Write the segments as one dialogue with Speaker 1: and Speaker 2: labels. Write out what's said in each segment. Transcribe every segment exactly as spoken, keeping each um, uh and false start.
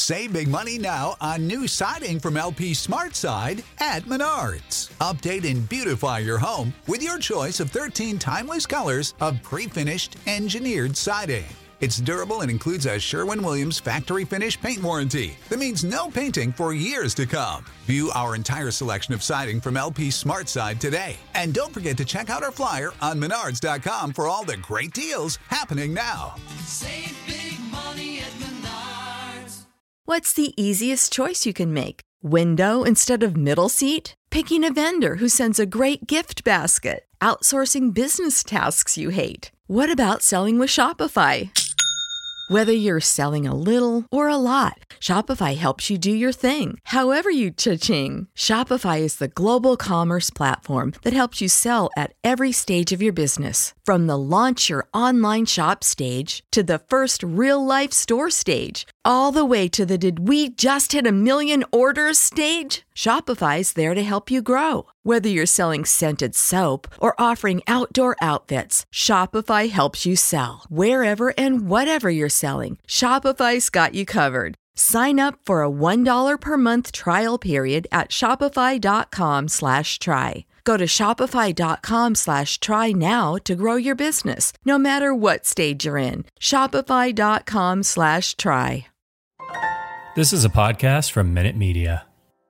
Speaker 1: Save big money now on new siding from L P SmartSide at Menards. Update and beautify your home with your choice of thirteen timeless colors of pre-finished engineered siding. It's durable and includes a Sherwin-Williams factory finish paint warranty that means no painting for years to come. View our entire selection of siding from L P SmartSide today. And don't forget to check out our flyer on menards dot com for all the great deals happening now.
Speaker 2: Save big money at Menards.
Speaker 3: What's the easiest choice you can make? Window instead of middle seat? Picking a vendor who sends a great gift basket? Outsourcing business tasks you hate? What about selling with Shopify? Whether you're selling a little or a lot, Shopify helps you do your thing, however you cha-ching. Shopify is the global commerce platform that helps you sell at every stage of your business. From the launch your online shop stage to the first real-life store stage, all the way to the did we just hit a million orders stage. Shopify's there to help you grow. Whether you're selling scented soap or offering outdoor outfits, Shopify helps you sell. Wherever and whatever you're selling, Shopify's got you covered. Sign up for a one dollar per month trial period at shopify.com slash try. Go to shopify.com slash try now to grow your business, no matter what stage you're in. Shopify.com slash try.
Speaker 4: This is a podcast from Minute Media.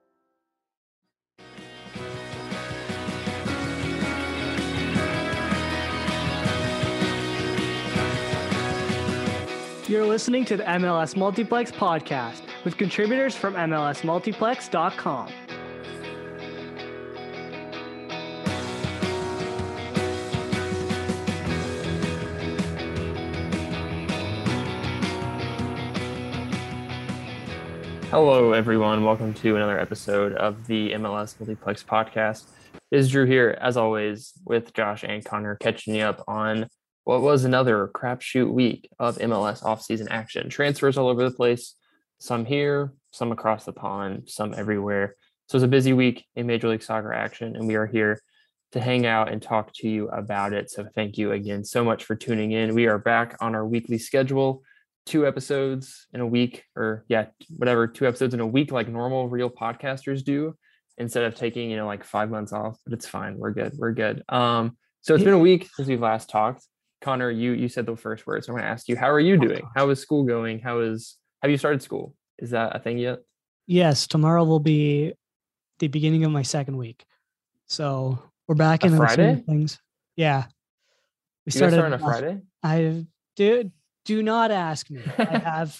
Speaker 5: You're listening to the M L S Multiplex podcast with contributors from M L S multiplex dot com.
Speaker 6: Hello, everyone. Welcome to another episode of the M L S Multiplex podcast. It is Drew here, as always, with Josh and Connor, catching you up on what was another crapshoot week of M L S offseason action. Transfers all over the place, some here, some across the pond, some everywhere. So it's a busy week in Major League Soccer action, and we are here to hang out and talk to you about it. So thank you again so much for tuning in. We are back on our weekly schedule, two episodes in a week, or yeah, whatever, two episodes in a week like normal real podcasters do, instead of taking, you know, like five months off. But it's fine. We're good. We're good. Um, so it's been a week since we've last talked. Connor, you you said the first words. So I'm going to ask you, how are you doing? How is school going? How is have you started school? Is that a thing yet?
Speaker 5: Yes, tomorrow will be the beginning of my second week. So we're back
Speaker 6: A
Speaker 5: in
Speaker 6: Friday?
Speaker 5: things. Yeah. We
Speaker 6: You guys
Speaker 5: started
Speaker 6: start on a Friday?
Speaker 5: I do do not ask me. I have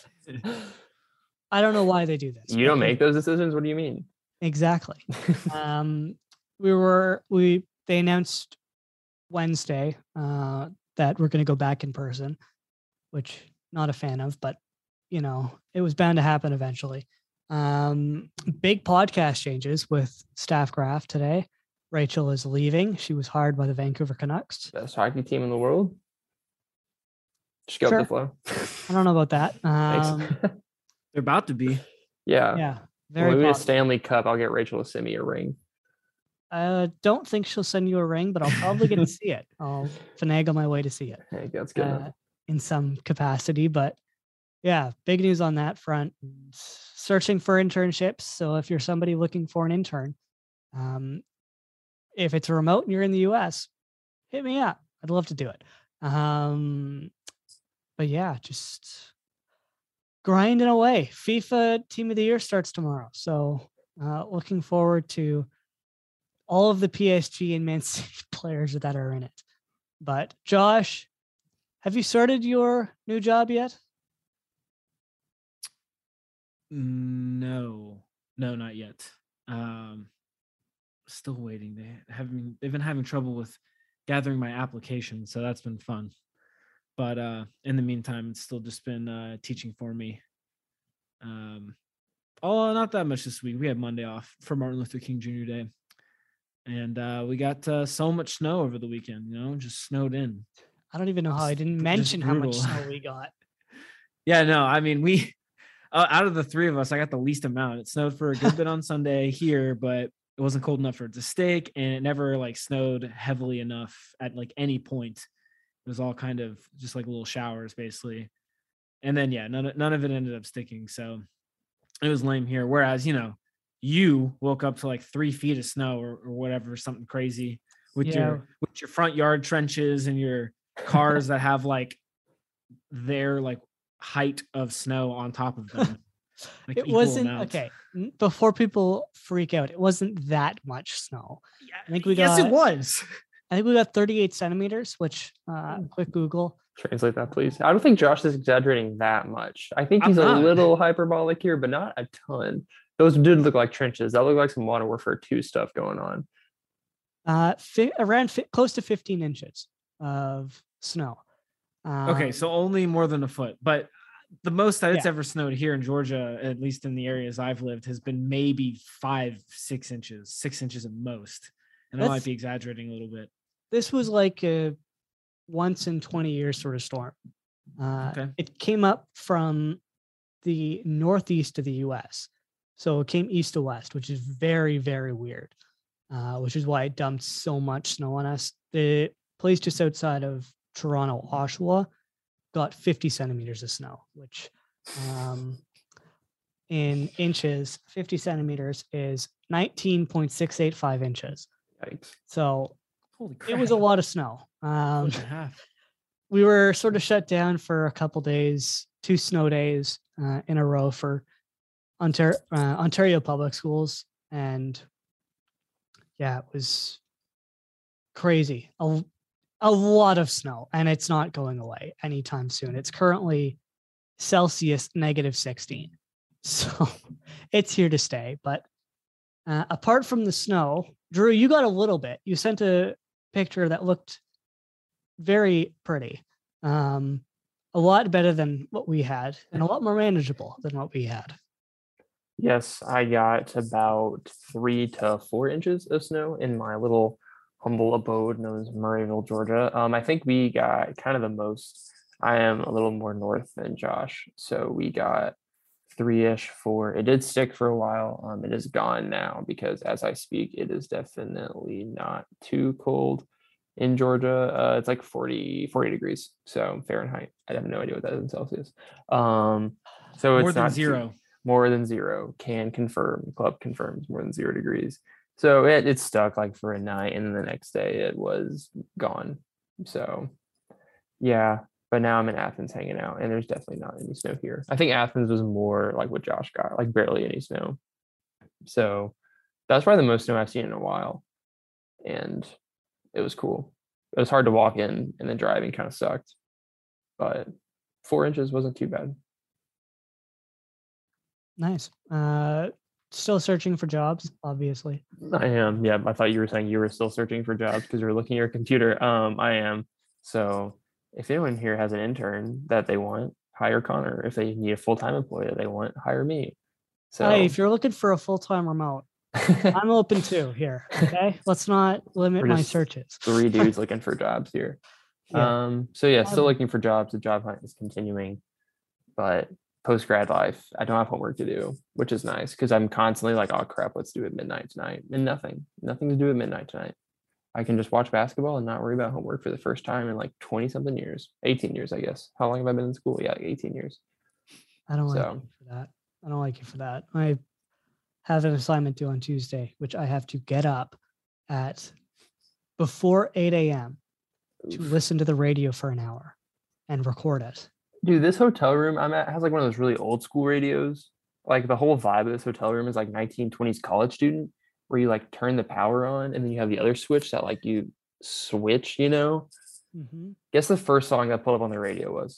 Speaker 5: I don't know why they do this.
Speaker 6: You don't make those decisions? What do you mean?
Speaker 5: Exactly. um we were we they announced Wednesday uh that we're going to go back in person, which not a fan of, but you know, it was bound to happen eventually. Um big podcast changes with Staff Graph today. Rachel is leaving. She was hired by the Vancouver Canucks.
Speaker 6: Best hockey team in the world? Just go
Speaker 5: Sure.
Speaker 6: with the flow.
Speaker 5: I don't know about that. Um
Speaker 6: Thanks.
Speaker 7: They're about to be.
Speaker 6: yeah.
Speaker 5: yeah,
Speaker 6: When
Speaker 5: very
Speaker 6: we win a
Speaker 5: positive.
Speaker 6: Stanley Cup, I'll get Rachel to send me a ring.
Speaker 5: I don't think she'll send you a ring, but I'll probably get to see it. I'll finagle my way to see it.
Speaker 6: Hey, that's good enough.
Speaker 5: uh, in some capacity. But yeah, big news on that front. Searching for internships. So if you're somebody looking for an intern, um, if it's remote and you're in the U S, hit me up. I'd love to do it. Um, but yeah, just grinding away. FIFA Team of the Year starts tomorrow. So uh, looking forward to all of the P S G and Man City players that are in it. But Josh, have you started your new job yet?
Speaker 7: No, no, not yet. Um, still waiting. They having they've been having trouble with gathering my application, so that's been fun. But uh, in the meantime, it's still just been uh, teaching for me. Um, oh, not that much this week. We had Monday off for Martin Luther King Junior Day, and uh, we got uh, so much snow over the weekend. You know, just snowed in.
Speaker 5: I don't even know how I didn't
Speaker 7: Just
Speaker 5: mention how much
Speaker 7: brutal.
Speaker 5: snow we got.
Speaker 7: Yeah, no, I mean, we, uh, out of the three of us, I got the least amount. It snowed for a good bit on Sunday here, but it wasn't cold enough for it to stick, and it never like snowed heavily enough at like any point. It was all kind of just like little showers basically. And then, yeah, none, none of it ended up sticking. So It was lame here. Whereas, you know, you woke up to like three feet of snow or, or whatever, something crazy with
Speaker 5: Yeah.
Speaker 7: your with your front yard trenches and your cars that have like their like height of snow on top of them. Like
Speaker 5: It
Speaker 7: equal
Speaker 5: wasn't
Speaker 7: amounts.
Speaker 5: okay. n- Before people freak out, it wasn't that much snow. I think we
Speaker 7: yes,
Speaker 5: got.
Speaker 7: it was.
Speaker 5: I think we got thirty-eight centimeters. Which, uh,
Speaker 7: Hmm.
Speaker 5: quick Google.
Speaker 6: Translate that, please. I don't think Josh is exaggerating that much. I think
Speaker 7: I'm
Speaker 6: he's a
Speaker 7: not.
Speaker 6: little hyperbolic here, but not a ton. Those did look like trenches. That looked like some Modern Warfare two stuff going on.
Speaker 5: Uh, fi- around fi- close to fifteen inches of snow.
Speaker 7: Okay,
Speaker 5: Um,
Speaker 7: so only more than a foot, but the most that it's
Speaker 5: Yeah.
Speaker 7: ever snowed here in Georgia, at least in the areas I've lived, has been maybe five, six inches, six inches at most. And I might
Speaker 5: That's-
Speaker 7: be exaggerating a little bit.
Speaker 5: this was like a once in twenty years sort of storm. Uh,
Speaker 7: Okay.
Speaker 5: It came up from the northeast of the U S. So it came east to west, which is very, very weird, uh, which is why it dumped so much snow on us. The place just outside of Toronto, Oshawa, got fifty centimeters of snow, which um, in inches, fifty centimeters is nineteen point six eight five inches.
Speaker 6: Yikes.
Speaker 5: So
Speaker 7: Holy crap.
Speaker 5: it was a lot of snow. Um,
Speaker 7: Foot and a half.
Speaker 5: we were sort of shut down for a couple days, two snow days uh, in a row for Ontario, uh, Ontario public schools. And yeah, it was crazy. A, a lot of snow, and it's not going away anytime soon. It's currently Celsius negative sixteen. So it's here to stay. But uh, apart from the snow, Drew, you got a little bit. You sent a picture that looked very pretty. Um, a lot better than what we had, and a lot more manageable than what we had.
Speaker 6: Yes, I got about three to four inches of snow in my little humble abode known as Murrayville, Georgia. Um, I think we got kind of the most. I am a little more north than Josh, so we got three-ish, four. It did stick for a while. Um, it is gone now because as I speak, it is definitely not too cold in Georgia. Uh, it's like forty, forty degrees, so Fahrenheit. I have no idea what that is in Celsius. Um, so
Speaker 7: More
Speaker 6: it's
Speaker 7: than
Speaker 6: not too-
Speaker 7: zero.
Speaker 6: more than zero. Can confirm. Club confirms more than zero degrees. So it it stuck like for a night, and then the next day it was gone. So yeah, but now I'm in Athens hanging out, and there's definitely not any snow here. I think Athens was more like what Josh got, like barely any snow. So that's probably the most snow I've seen in a while, and it was cool. It was hard to walk in, and then driving kind of sucked, but four inches wasn't too bad.
Speaker 5: Nice. Uh, still searching for jobs, obviously.
Speaker 6: I am. Yeah, I thought you were saying you were still searching for jobs because you were looking at your computer. Um, I am. So if anyone here has an intern that they want, hire Connor. If they need a full-time employee that they want, hire me. So
Speaker 5: Hey, if you're looking for a full-time remote, I'm open too here. Okay, let's not limit
Speaker 6: We're
Speaker 5: my
Speaker 6: just
Speaker 5: searches.
Speaker 6: three dudes looking for jobs here.
Speaker 5: Yeah.
Speaker 6: Um, so yeah, still
Speaker 5: Um,
Speaker 6: looking for jobs. The job hunt is continuing, but post grad life, I don't have homework to do, which is nice because I'm constantly like, oh crap, let's do it midnight tonight, and nothing, nothing to do at midnight tonight. I can just watch basketball and not worry about homework for the first time in like twenty something years, eighteen years, I guess. How long have I been in school? Yeah, like eighteen years.
Speaker 5: I don't like
Speaker 6: So-
Speaker 5: you for that. I don't like you for that. I have an assignment due on Tuesday, which I have to get up at before eight a.m. to
Speaker 6: Oof.
Speaker 5: listen to the radio for an hour and record it.
Speaker 6: Dude, this hotel room I'm at has like one of those really old school radios. Like the whole vibe of this hotel room is like nineteen twenties college student, where you like turn the power on and then you have the other switch that like you switch, you know?
Speaker 5: Mm-hmm.
Speaker 6: Guess the first song that pulled up on the radio was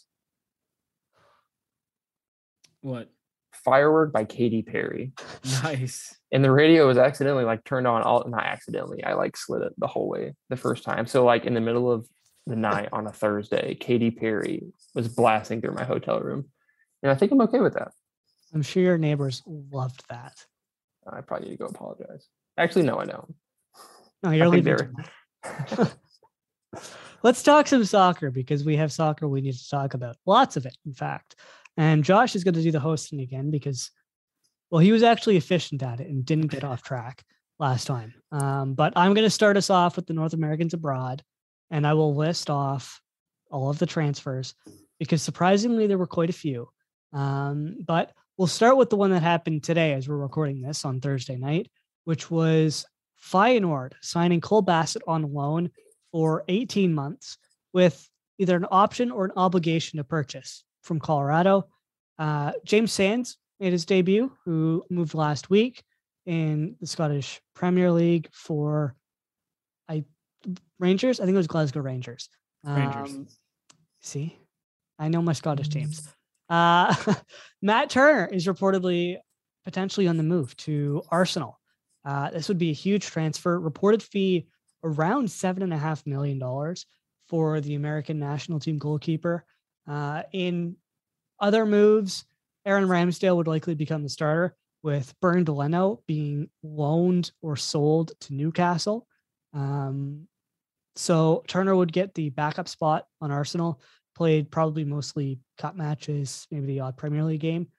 Speaker 7: What?
Speaker 6: Firework by Katy Perry.
Speaker 7: Nice.
Speaker 6: And the radio was accidentally like turned on all not accidentally. I like slid it the whole way the first time. So like in the middle of the night on a Thursday, Katy Perry was blasting through my hotel room. And I think I'm okay with that.
Speaker 5: I'm sure your neighbors loved that.
Speaker 6: I probably need to go apologize. Actually, no, I don't.
Speaker 5: No, you're
Speaker 6: I think
Speaker 5: leaving.
Speaker 6: they're-
Speaker 5: tonight. Let's talk some soccer because we have soccer we need to talk about. Lots of it, in fact. And Josh is going to do the hosting again because, well, he was actually efficient at it and didn't get off track last time. Um, but I'm going to start us off with the North Americans abroad, and I will list off all of the transfers because surprisingly there were quite a few. Um, but we'll start with the one that happened today as we're recording this on Thursday night, which was Feyenoord signing Cole Bassett on loan for eighteen months with either an option or an obligation to purchase from Colorado. Uh, James Sands made his debut, who moved last week in the Scottish Premier League for I Rangers. I think it was Glasgow Rangers.
Speaker 7: Rangers.
Speaker 5: Um, see, I know my Scottish teams. Uh, Matt Turner is reportedly potentially on the move to Arsenal. Uh, this would be a huge transfer. Reported fee around seven and a half million dollars for the American national team goalkeeper. Uh, in other moves, Aaron Ramsdale would likely become the starter, with Bernd Leno being loaned or sold to Newcastle. Um, so Turner would get the backup spot on Arsenal, played probably mostly cup matches, maybe the odd Premier League game.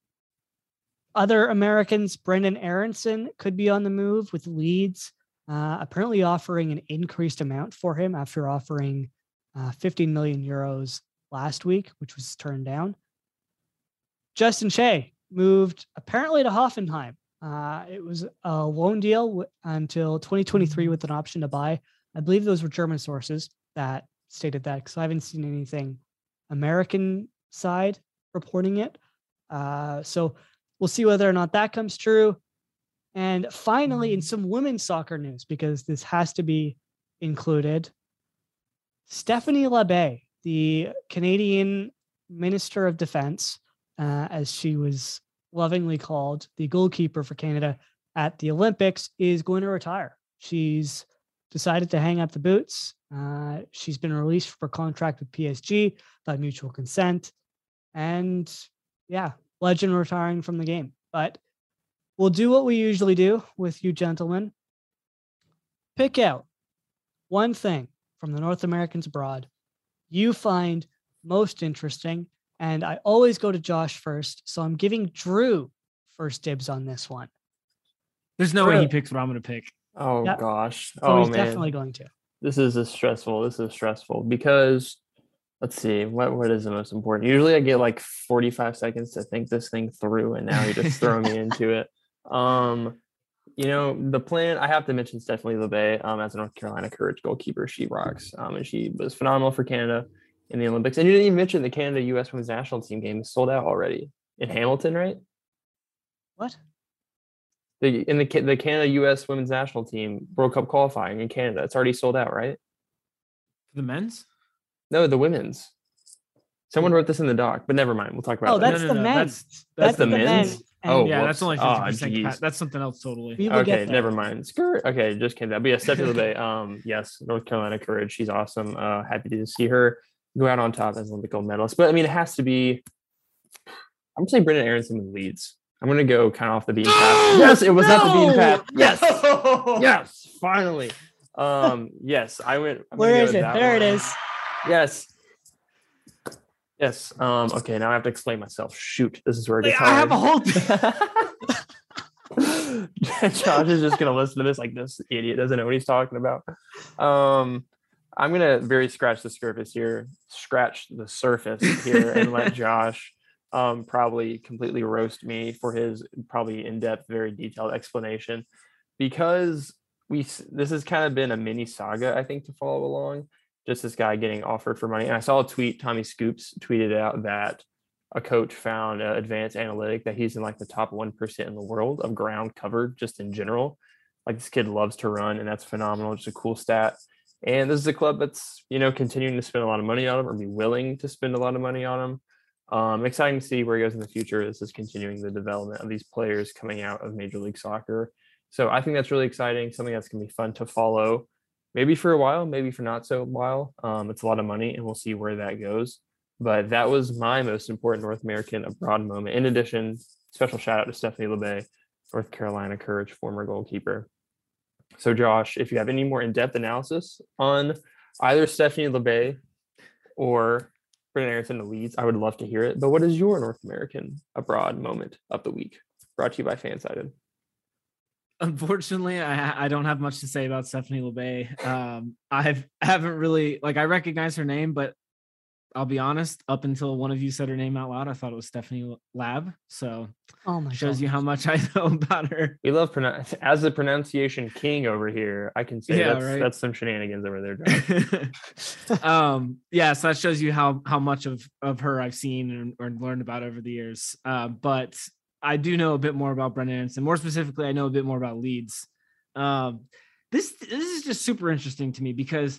Speaker 5: Other Americans, Brendan Aronson could be on the move with Leeds, uh, apparently offering an increased amount for him after offering uh, fifteen million euros last week, which was turned down. Justin Shea moved apparently to Hoffenheim. Uh, it was a loan deal w- until twenty twenty-three with an option to buy. I believe those were German sources that stated that, because I haven't seen anything American side reporting it. Uh, so we'll see whether or not that comes true. And finally, in some women's soccer news, because this has to be included, Stephanie Labbé, the Canadian Minister of Defense, uh, as she was lovingly called, the goalkeeper for Canada at the Olympics, is going to retire. She's decided to hang up the boots. Uh, she's been released for contract with P S G by mutual consent. And yeah, legend retiring from the game. But we'll do what we usually do with you gentlemen. Pick out one thing from the North Americans abroad you find most interesting. And I always go to Josh first. So I'm giving Drew first dibs on this one.
Speaker 7: There's no
Speaker 5: Drew.
Speaker 7: way he picks what I'm going to pick.
Speaker 6: Oh
Speaker 5: Yep.
Speaker 6: gosh.
Speaker 5: So
Speaker 6: oh
Speaker 5: he's
Speaker 6: man.
Speaker 5: definitely going to.
Speaker 6: This is a stressful. This is stressful because let's see what what is the most important. Usually I get like forty-five seconds to think this thing through, and now you're just throwing me into it. Um, you know, the plan. I have to mention Stephanie Labbé um, as a North Carolina Courage goalkeeper. She rocks, um, and she was phenomenal for Canada in the Olympics. And you didn't even mention the Canada U S Women's National Team game is sold out already in Hamilton, right?
Speaker 5: What?
Speaker 6: The in the the Canada U S Women's National Team World Cup qualifying in Canada, it's already sold out, right?
Speaker 7: The men's?
Speaker 6: No, the women's. Someone wrote this in the doc, but never mind. We'll talk about
Speaker 5: Oh,
Speaker 6: that.
Speaker 5: that's
Speaker 7: no,
Speaker 5: the
Speaker 7: no,
Speaker 5: men's.
Speaker 7: that's-
Speaker 6: that's the
Speaker 5: men,
Speaker 6: men's?
Speaker 5: and
Speaker 6: Oh,
Speaker 7: Yeah,
Speaker 6: whoops.
Speaker 7: that's only
Speaker 6: Oh,
Speaker 7: fifty percent.
Speaker 6: geez.
Speaker 7: cat. That's something else totally.
Speaker 5: we will get
Speaker 6: Okay,
Speaker 5: there.
Speaker 6: never mind. Skirt. Okay, just kidding. But yeah, Stephanie Labbé, um, yes, North Carolina Courage. She's awesome. Uh, happy to see her go out on top as an Olympic gold medalist. But I mean, it has to be. I'm saying Brendan Aronson with Leeds. I'm gonna go kind of off the beaten path. Yes, it was not the beaten path. Yes, yes, finally. Um, yes, I went. I'm gonna
Speaker 5: Where
Speaker 6: go
Speaker 5: is
Speaker 6: with
Speaker 5: it?
Speaker 6: that
Speaker 5: There it
Speaker 6: one.
Speaker 5: is.
Speaker 6: Yes. Yes. Um, okay, now I have to explain myself. Shoot, this is where it gets
Speaker 7: I have a
Speaker 6: hard.
Speaker 7: whole.
Speaker 6: Josh is just gonna listen to this like this idiot doesn't know what he's talking about. Um, I'm gonna very scratch the surface here, scratch the surface here, and let Josh um probably completely roast me for his probably in-depth, very detailed explanation, because we this has kind of been a mini saga, I think, to follow along. Just this guy getting offered for money, and I saw a tweet. Tommy Scoops tweeted out that a coach found uh, advanced analytic that he's in like the top one percent in the world of ground covered just in general. Like, this kid loves to run, and that's phenomenal. Just a cool stat. And this is a club that's, you know, continuing to spend a lot of money on him, or be willing to spend a lot of money on him. Um, exciting to see where he goes in the future. This is continuing the development of these players coming out of Major League Soccer. So I think that's really exciting, something that's going to be fun to follow, maybe for a while, maybe for not so while. Um, it's a lot of money, and we'll see where that goes. But that was my most important North American abroad moment. In addition, special shout out to Stephanie Labbé, North Carolina Courage former goalkeeper. So Josh, if you have any more in-depth analysis on either Stephanie Labbé or Brendan Aronson to Leeds, I would love to hear it. But what is your North American abroad moment of the week? Brought to you by Fansided.
Speaker 7: Unfortunately, I I don't have much to say about Stephanie Labbé. Um, I've I haven't really like I recognize her name, but I'll be honest, up until one of you said her name out loud, I thought it was Stephanie Lab. So
Speaker 5: Oh my
Speaker 7: shows
Speaker 5: God.
Speaker 7: you how much I know about her.
Speaker 6: We love pronounce as the pronunciation king over here. I can say
Speaker 7: Yeah,
Speaker 6: that's
Speaker 7: right.
Speaker 6: that's some shenanigans over there, Josh.
Speaker 7: um, yeah, so that shows you how how much of of her I've seen and, or learned about over the years. Uh, but I do know a bit more about Brenden Aaronson. More specifically, I know a bit more about Leeds. Um, this this is just super interesting to me because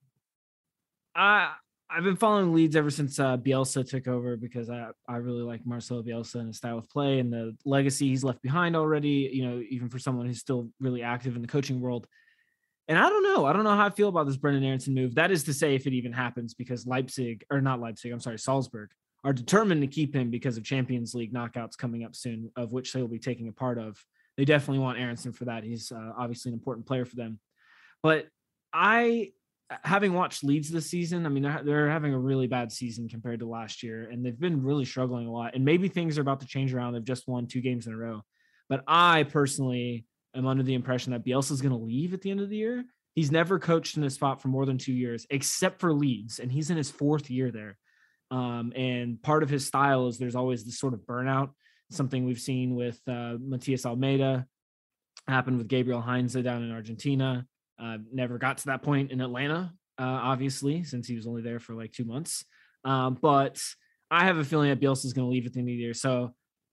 Speaker 7: I I've been following Leeds ever since uh, Bielsa took over because I I really like Marcelo Bielsa and his style of play and the legacy he's left behind already. You know, even for someone who's still really active in the coaching world. And I don't know. I don't know how I feel about this Brenden Aaronson move. That is to say, if it even happens, because Leipzig, or not Leipzig, I'm sorry, Salzburg, are determined to keep him because of Champions League knockouts coming up soon, of which they will be taking a part of. They definitely want Aaronson for that. He's uh, obviously an important player for them. But I, having watched Leeds this season, I mean, they're, they're having a really bad season compared to last year, and they've been really struggling a lot. And maybe things are about to change around. They've just won two games in a row. But I personally am under the impression that Bielsa is going to leave at the end of the year. He's never coached in a spot for more than two years, except for Leeds, and he's in his fourth year there. Um, and part of his style is there's always this sort of burnout, something we've seen with uh, Matias Almeida, happened with Gabriel Heinze down in Argentina. Uh, never got to that point in Atlanta, uh, obviously, since he was only there for like two months. Um, but I have a feeling that Bielsa is going to leave at the end of the year. So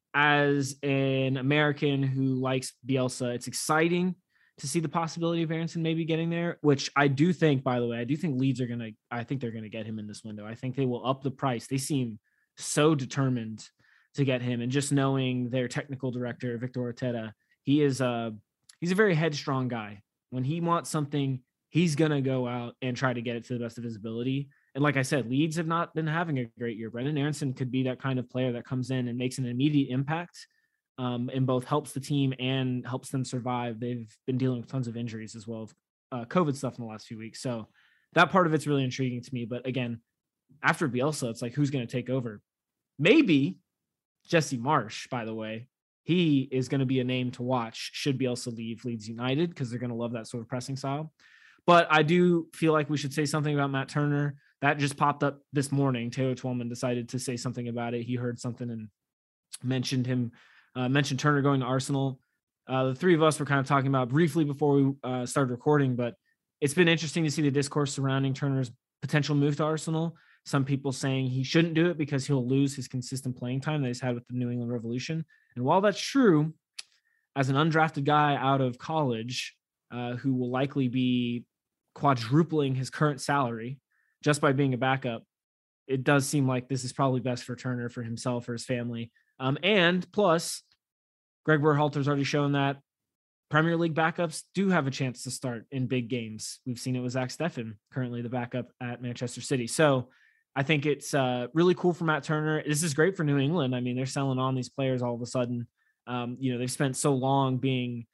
Speaker 7: as an American who likes Bielsa, it's exciting to see the possibility of Aaronson maybe getting there, which I do think, by the way, I do think Leeds are going to, I think they're going to get him in this window. I think they will up the price. They seem so determined to get him. And just knowing their technical director, Victor Arteta, he is a, he's a very headstrong guy. When he wants something, he's going to go out and try to get it to the best of his ability. And like I said, Leeds have not been having a great year. Brenden Aaronson could be that kind of player that comes in and makes an immediate impact. Um, and both helps the team and helps them survive. They've been dealing with tons of injuries as well as uh, COVID stuff in the last few weeks. So that part of it's really intriguing to me. But again, after Bielsa, it's like, who's going to take over? Maybe Jesse Marsch, by the way. He is going to be a name to watch should Bielsa leave Leeds United, because they're going to love that sort of pressing style. But I do feel like we should say something about Matt Turner. That just popped up this morning. Taylor Twellman decided to say something about it. He heard something and mentioned him. Uh, mentioned Turner going to Arsenal. Uh, the three of us were kind of talking about briefly before we uh, started recording, but it's been interesting to see the discourse surrounding Turner's potential move to Arsenal. Some people saying he shouldn't do it because he'll lose his consistent playing time that he's had with the New England Revolution. And while that's true, as an undrafted guy out of college uh, who will likely be quadrupling his current salary just by being a backup, it does seem like this is probably best for Turner, for himself, for his family. Um, and plus, Greg Berhalter's already shown that Premier League backups do have a chance to start in big games. We've seen it with Zach Steffen, currently the backup at Manchester City. So I think it's uh, really cool for Matt Turner. This is great for New England. I mean, they're selling on these players all of a sudden. Um, you know, they've spent so long being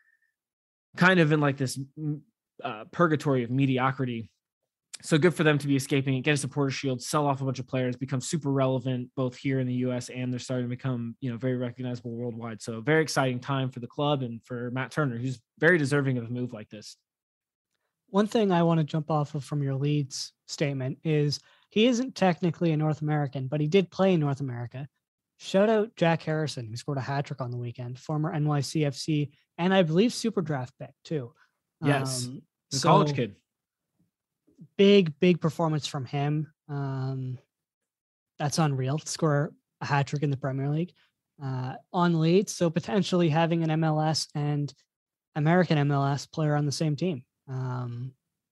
Speaker 7: kind of in like this uh, purgatory of mediocrity. So good for them to be escaping it, get a supporter shield, sell off a bunch of players, become super relevant both here in the U S, and they're starting to become, you know, very recognizable worldwide. So very exciting time for the club and for Matt Turner, who's very deserving of a move like this.
Speaker 5: One thing I want to jump off of from your Leeds statement is he isn't technically a North American, but he did play in North America. Shout out Jack Harrison, who scored a hat trick on the weekend, former N Y C F C, and I believe super draft pick too.
Speaker 7: Yes,
Speaker 5: um,
Speaker 7: the
Speaker 5: so
Speaker 7: college kid.
Speaker 5: Big, big performance from him. Um, that's unreal to score a hat trick in the Premier League uh, on Leeds. So potentially having an M L S and American M L S player on the same team. Um,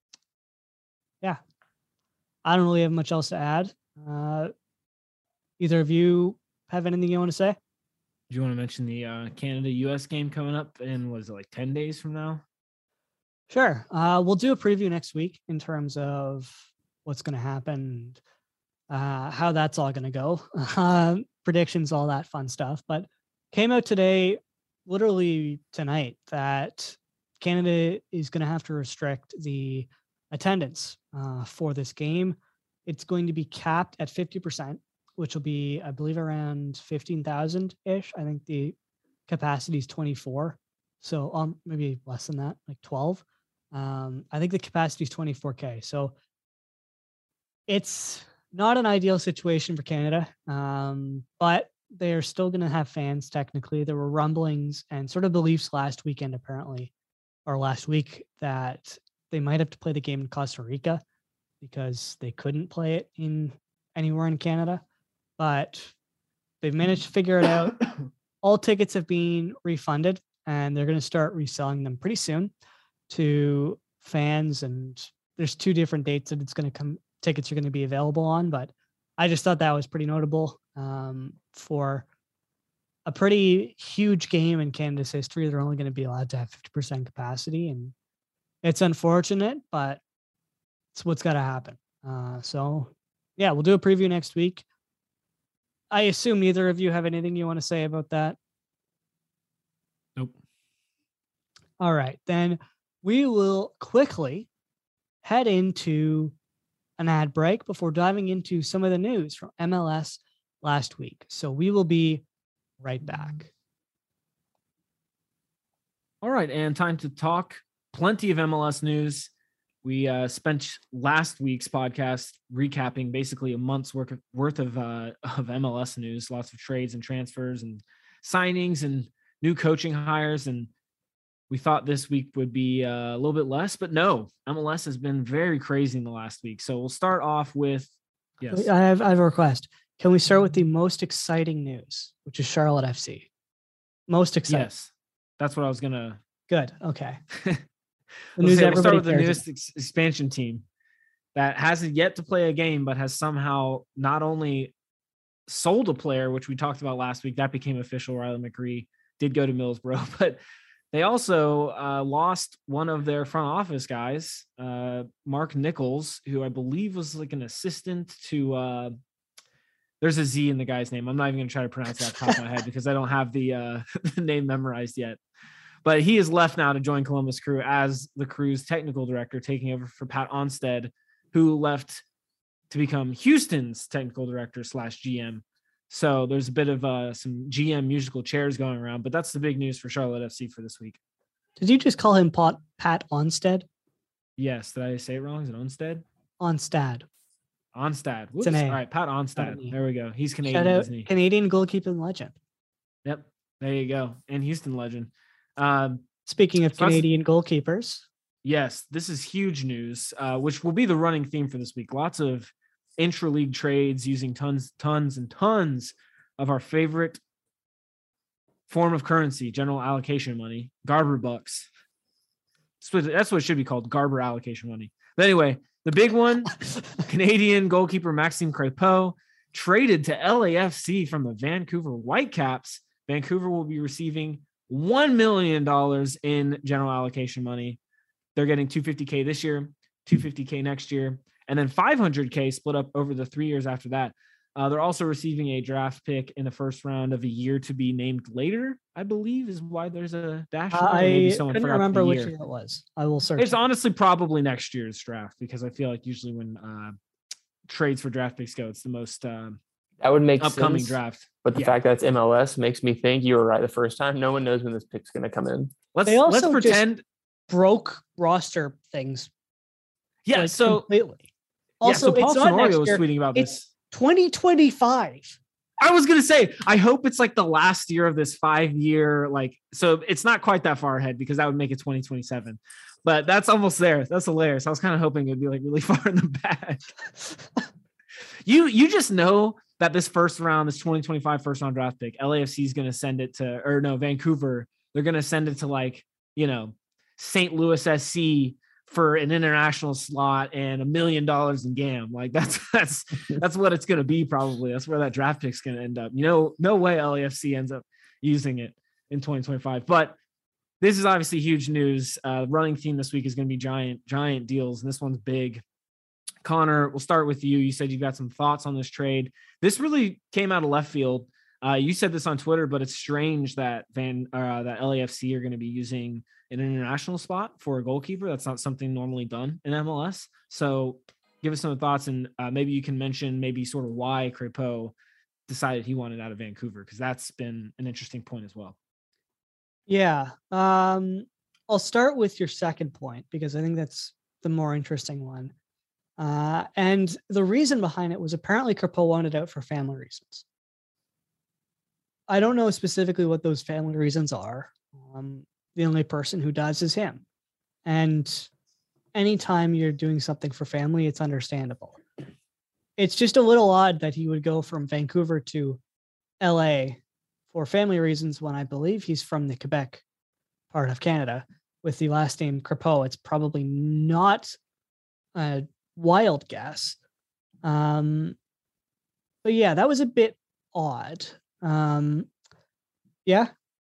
Speaker 5: yeah, I don't really have much else to add. Uh, either of you have anything you want to say?
Speaker 7: Do you want to mention the uh, Canada U S game coming up in, was it like ten days from now?
Speaker 5: Sure. Uh, we'll do a preview next week in terms of what's going to happen, uh, how that's all going to go, uh, predictions, all that fun stuff. But came out today, literally tonight, that Canada is going to have to restrict the attendance uh, for this game. It's going to be capped at fifty percent, which will be, I believe, around fifteen thousand ish. I think the capacity is twenty-four. So um, maybe less than that, like twelve. Um, I think the capacity is twenty-four K. So it's not an ideal situation for Canada, um, but they are still going to have fans. Technically, there were rumblings and sort of beliefs last weekend, apparently, or last week, that they might have to play the game in Costa Rica because they couldn't play it in anywhere in Canada. But they've managed to figure it out. All tickets have been refunded, and they're going to start reselling them pretty soon to fans. And there's two different dates that it's going to come. Tickets are going to be available on, but I just thought that was pretty notable um, for a pretty huge game in Canada's history. They're only going to be allowed to have fifty percent capacity, and it's unfortunate, but it's what's got to happen. Uh, so yeah, we'll do a preview next week. I assume neither of you have anything you want to say about that.
Speaker 7: Nope.
Speaker 5: All right, then we will quickly head into an ad break before diving into some of the news from M L S last week. So we will be right back.
Speaker 7: All right, and time to talk plenty of M L S news. We uh, spent last week's podcast recapping basically a month's worth of, worth of, uh, of M L S news, lots of trades and transfers and signings and new coaching hires. And we thought this week would be uh, a little bit less, but no, M L S has been very crazy in the last week. So we'll start off with, yes.
Speaker 5: I have, I have a request. Can we start with the most exciting news, which is Charlotte F C? Most exciting.
Speaker 7: Yes, that's what I was going to.
Speaker 5: Good. Okay.
Speaker 7: The news say, we'll start with the newest ex- expansion team that hasn't yet to play a game, but has somehow not only sold a player, which we talked about last week, that became official. Riley McGree did go to Middlesbrough, but they also uh, lost one of their front office guys, uh, Mark Nichols, who I believe was like an assistant to, uh, there's a Z in the guy's name. I'm not even going to try to pronounce that off the top of my head because I don't have the, uh, the name memorized yet. But he is left now to join Columbus Crew as the Crew's technical director, taking over for Pat Onstead, who left to become Houston's technical director slash G M. So there's a bit of uh, some G M musical chairs going around, but that's the big news for Charlotte F C for this week.
Speaker 5: Did you just call him Pat, Pat Onstead?
Speaker 7: Yes. Did I say it wrong? Is it Onstead?
Speaker 5: Onstad.
Speaker 7: Onstad. Whoops. All right, Pat Onstead. There we go. He's Canadian,
Speaker 5: Shout out
Speaker 7: isn't he?
Speaker 5: Canadian goalkeeping legend.
Speaker 7: Yep. There you go. And Houston legend. Um,
Speaker 5: Speaking of
Speaker 7: so
Speaker 5: Canadian goalkeepers.
Speaker 7: Yes, this is huge news, uh, which will be the running theme for this week. Lots of intra-league trades using tons, tons, and tons of our favorite form of currency, general allocation money, Garber bucks. That's what, that's what it should be called, Garber allocation money. But anyway, the big one, Canadian goalkeeper Maxime Crépeau traded to L A F C from the Vancouver Whitecaps. Vancouver will be receiving one million dollars in general allocation money. They're getting two hundred fifty thousand this year, two hundred fifty thousand next year, and then five hundred thousand split up over the three years after that. Uh, they're also receiving a draft pick in the first round of a year to be named later, I believe is why there's a dash.
Speaker 5: Uh, I couldn't remember which year it was. I will search.
Speaker 7: It's
Speaker 5: it.
Speaker 7: honestly probably next year's draft because I feel like usually when uh, trades for draft picks go, it's the most uh,
Speaker 6: that would make
Speaker 7: upcoming
Speaker 6: sense,
Speaker 7: draft.
Speaker 6: But the
Speaker 7: Yeah.
Speaker 6: fact that it's M L S makes me think you were right the first time. No one knows when this pick's going to come in.
Speaker 7: Let's
Speaker 5: They also
Speaker 7: let's pretend.
Speaker 5: broke roster things.
Speaker 7: Yeah.
Speaker 5: like,
Speaker 7: So
Speaker 5: completely.
Speaker 7: yeah,
Speaker 5: Also,
Speaker 7: so Paul
Speaker 5: it's not
Speaker 7: Tenorio
Speaker 5: next
Speaker 7: was
Speaker 5: year.
Speaker 7: tweeting about
Speaker 5: It's
Speaker 7: this.
Speaker 5: twenty twenty-five.
Speaker 7: I was gonna say, I hope it's like the last year of this five-year, like, so it's not quite that far ahead because that would make it twenty twenty-seven. But that's almost there. That's hilarious. I was kind of hoping it'd be like really far in the back. you you just know that this first round, this twenty twenty-five first round draft pick, L A F C is gonna send it to, or no, Vancouver. They're gonna send it to like, you know, Saint Louis S C for an international slot and a million dollars in G A M. Like that's that's that's what it's gonna be probably. That's where that draft pick's gonna end up. You know, no way L A F C ends up using it in twenty twenty-five. But this is obviously huge news. Uh, running theme this week is gonna be giant, giant deals, and this one's big. Connor, we'll start with you. You said you've got some thoughts on this trade. This really came out of left field. Uh, you said this on Twitter, but it's strange that Van uh, that L A F C are going to be using an international spot for a goalkeeper. That's not something normally done in M L S. So give us some thoughts, and uh, maybe you can mention maybe sort of why Crépeau decided he wanted out of Vancouver, because that's been an interesting point as well.
Speaker 5: Yeah. Um, I'll start with your second point because I think that's the more interesting one. Uh, and the reason behind it was apparently Crépeau wanted out for family reasons. I don't know specifically what those family reasons are. Um, the only person who does is him. And anytime you're doing something for family, it's understandable. It's just a little odd that he would go from Vancouver to L A for family reasons when I believe he's from the Quebec part of Canada with the last name Crépeau. It's probably not a wild guess. Um, but yeah, that was a bit odd. Um, yeah.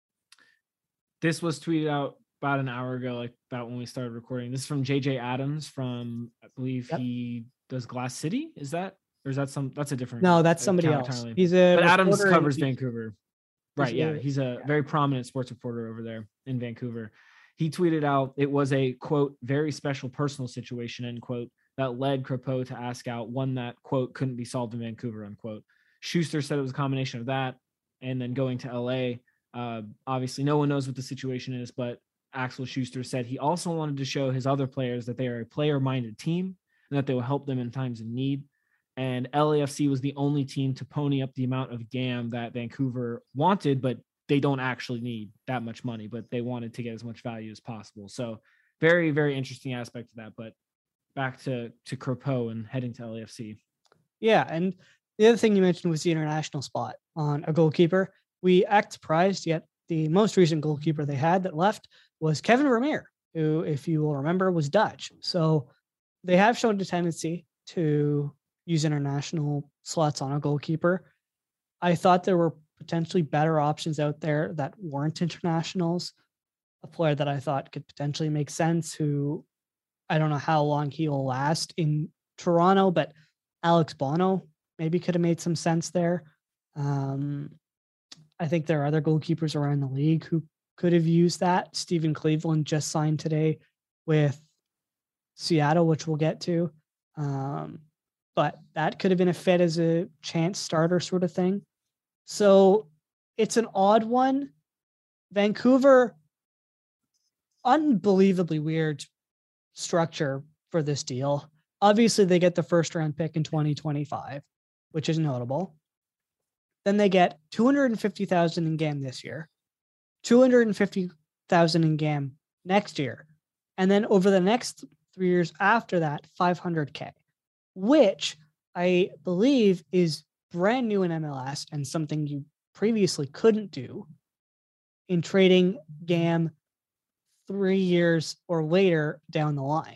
Speaker 7: This was tweeted out about an hour ago, like about when we started recording. This is from J J Adams from, I believe
Speaker 5: Yep.
Speaker 7: he does Glass City. Is that, or is that some, that's a different.
Speaker 5: No, that's somebody
Speaker 7: account
Speaker 5: else.
Speaker 7: entirely.
Speaker 5: He's a
Speaker 7: But Adams
Speaker 5: reporter in-
Speaker 7: covers Vancouver. Right. Yeah.
Speaker 5: a-
Speaker 7: He's a
Speaker 5: yeah.
Speaker 7: very prominent sports reporter over there in Vancouver. He tweeted out, it was a quote, very special personal situation, end quote, that led Crépeau to ask out one that quote couldn't be solved in Vancouver, unquote. Schuster said it was a combination of that and then going to L A. Uh, obviously, no one knows what the situation is, but Axel Schuster said he also wanted to show his other players that they are a player-minded team and that they will help them in times of need. And L A F C was the only team to pony up the amount of G A M that Vancouver wanted, but they don't actually need that much money, but they wanted to get as much value as possible. So very, very interesting aspect of that. But back to, to Crépeau and heading to L A F C.
Speaker 5: Yeah. And the other thing you mentioned was the international spot on a goalkeeper. We act surprised, yet the most recent goalkeeper they had that left was Kevin Vermeer, who, if you will remember, was Dutch. So they have shown a tendency to use international slots on a goalkeeper. I thought there were potentially better options out there that weren't internationals. A player that I thought could potentially make sense, who I don't know how long he will last in Toronto, but Alex Bono maybe could have made some sense there. Um, I think there are other goalkeepers around the league who could have used that. Stephen Cleveland just signed today with Seattle, which we'll get to. Um, but that could have been a fit as a chance starter sort of thing. So it's an odd one. Vancouver, unbelievably weird structure for this deal. Obviously, they get the first round pick in twenty twenty-five, which is notable. Then they get two hundred fifty thousand in G A M this year, two hundred fifty thousand in G A M next year, and then over the next three years after that, five hundred K, which I believe is brand new in M L S and something you previously couldn't do in trading G A M three years or later down the line.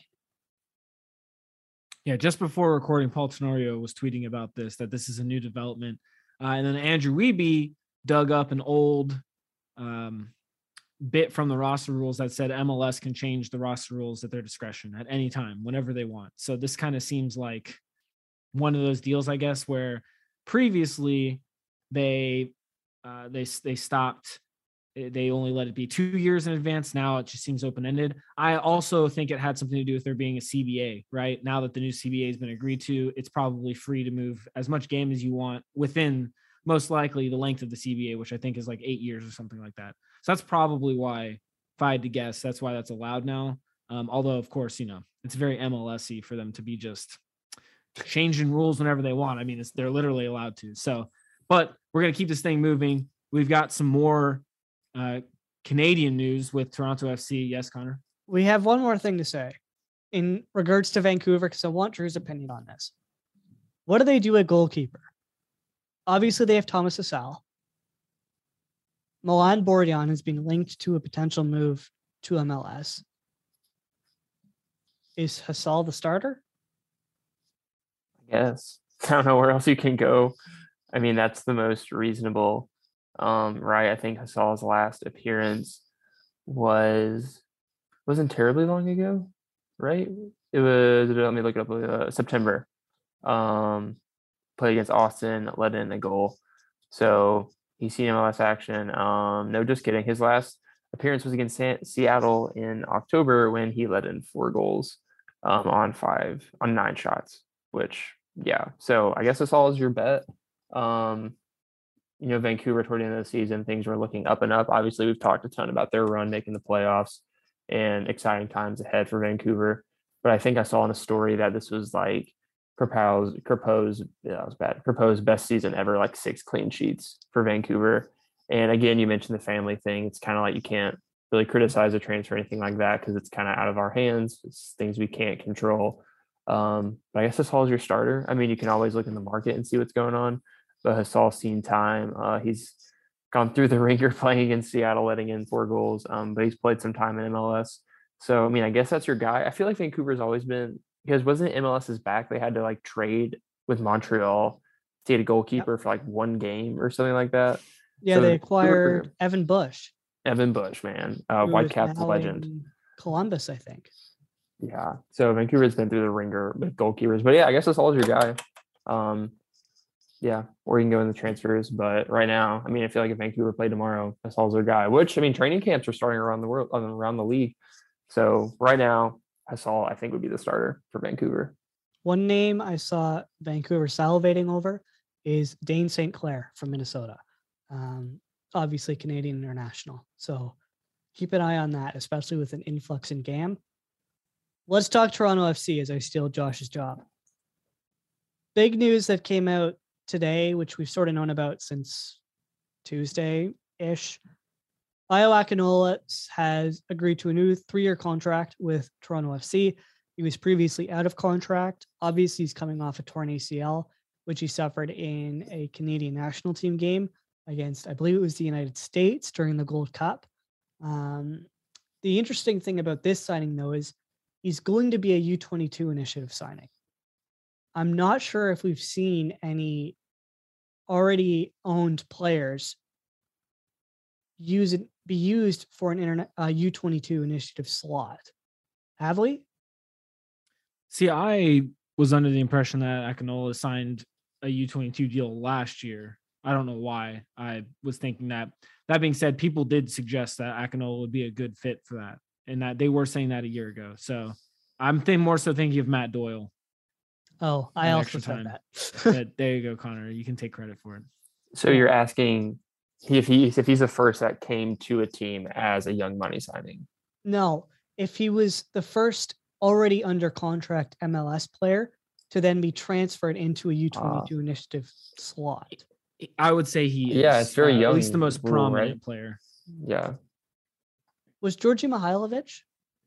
Speaker 7: Yeah, just before recording, Paul Tenorio was tweeting about this, that this is a new development. Uh, and then Andrew Wiebe dug up an old um, bit from the roster rules that said M L S can change the roster rules at their discretion at any time, whenever they want. So this kind of seems like one of those deals, I guess, where previously they uh, they they stopped. They only let it be two years in advance. Now it just seems open-ended. I also think it had something to do with there being a C B A, right? Now that the new C B A has been agreed to, it's probably free to move as much game as you want within most likely the length of the C B A, which I think is like eight years or something like that. So that's probably why, if I had to guess, that's why that's allowed now. Um, although, of course, you know, it's very M L S-y for them to be just changing rules whenever they want. I mean, it's, they're literally allowed to. So, but we're going to keep this thing moving. We've got some more Uh, Canadian news with Toronto F C. Yes, Connor?
Speaker 5: We have one more thing to say in regards to Vancouver, because I want Drew's opinion on this. What do they do at goalkeeper? Obviously, they have Thomas Hasal. Milan Borjan is being linked to a potential move to M L S. Is Hasal the starter?
Speaker 6: I guess. I don't know where else you can go. I mean, that's the most reasonable. Um, right. I think Hasal's last appearance was wasn't terribly long ago, right? It was, let me look it up, uh, September. Um, played against Austin, led in a goal. So he's seen M L S action. Um, no, just kidding. His last appearance was against San- Seattle in October when he led in four goals um, on five, on nine shots, which, yeah. So I guess Hasal is your bet. Um, you know, Vancouver toward the end of the season, things were looking up and up. Obviously, we've talked a ton about their run making the playoffs and exciting times ahead for Vancouver. but I think I saw in a story that this was like proposed, proposed, yeah, that was bad, proposed best season ever, like six clean sheets for Vancouver. And again, you mentioned the family thing. It's kind of like you can't really criticize a transfer or anything like that because it's kind of out of our hands. It's things we can't control. Um, but I guess Hasal's your starter. I mean, you can always look in the market and see what's going on. But Hasal's seen time. Uh, he's gone through the ringer playing against Seattle, letting in four goals. Um, but he's played some time in M L S. So, I mean, I guess that's your guy. I feel like Vancouver's always been, because wasn't it MLS's back? They had to like trade with Montreal to get a goalkeeper yep. for like one game or something like that.
Speaker 5: Yeah, so they acquired Vancouver, Evan Bush.
Speaker 6: Evan Bush, man. Uh, Whitecaps legend.
Speaker 5: Columbus, I think.
Speaker 6: Yeah. So Vancouver's been through the ringer with goalkeepers. But yeah, I guess that's all your guy. Um, yeah, or you can go in the transfers. But right now, I mean, I feel like if Vancouver played tomorrow, that's all their guy. Which, I mean, training camps are starting around the world, around the league. So right now, Hasal, I think, would be the starter for Vancouver.
Speaker 5: One name I saw Vancouver salivating over is Dane Saint Clair from Minnesota. Um, obviously Canadian international. So keep an eye on that, especially with an influx in G A M. Let's talk Toronto F C as I steal Josh's job. Big news that came out today, which we've sort of known about since Tuesday-ish. Ayo Akinola has agreed to a new three-year contract with Toronto F C. He was previously out of contract. Obviously, he's coming off a torn A C L, which he suffered in a Canadian national team game against, I believe it was the United States during the Gold Cup. Um, the interesting thing about this signing, though, is he's going to be a U twenty-two initiative signing. I'm not sure if we've seen any already owned players use it, be used for an internet uh, U twenty-two initiative slot. Have we?
Speaker 7: See, I was under the impression that Akinola signed a U twenty-two deal last year. I don't know why. I was thinking that. That being said, people did suggest that Akinola would be a good fit for that, and that they were saying that a year ago. So I'm think more so thinking of Matt Doyle.
Speaker 5: Oh, I also said that.
Speaker 7: But there you go, Connor. You can take credit for it.
Speaker 6: So you're asking if he's if he's the first that came to a team as a young money signing?
Speaker 5: No, if he was the first already under contract M L S player to then be transferred into a U twenty-two uh, initiative slot.
Speaker 7: I would say he is.
Speaker 6: Yeah, it's very uh, young.
Speaker 7: At least the most prominent
Speaker 6: right?
Speaker 7: player.
Speaker 6: Yeah.
Speaker 5: Was Georgi Mihailovic?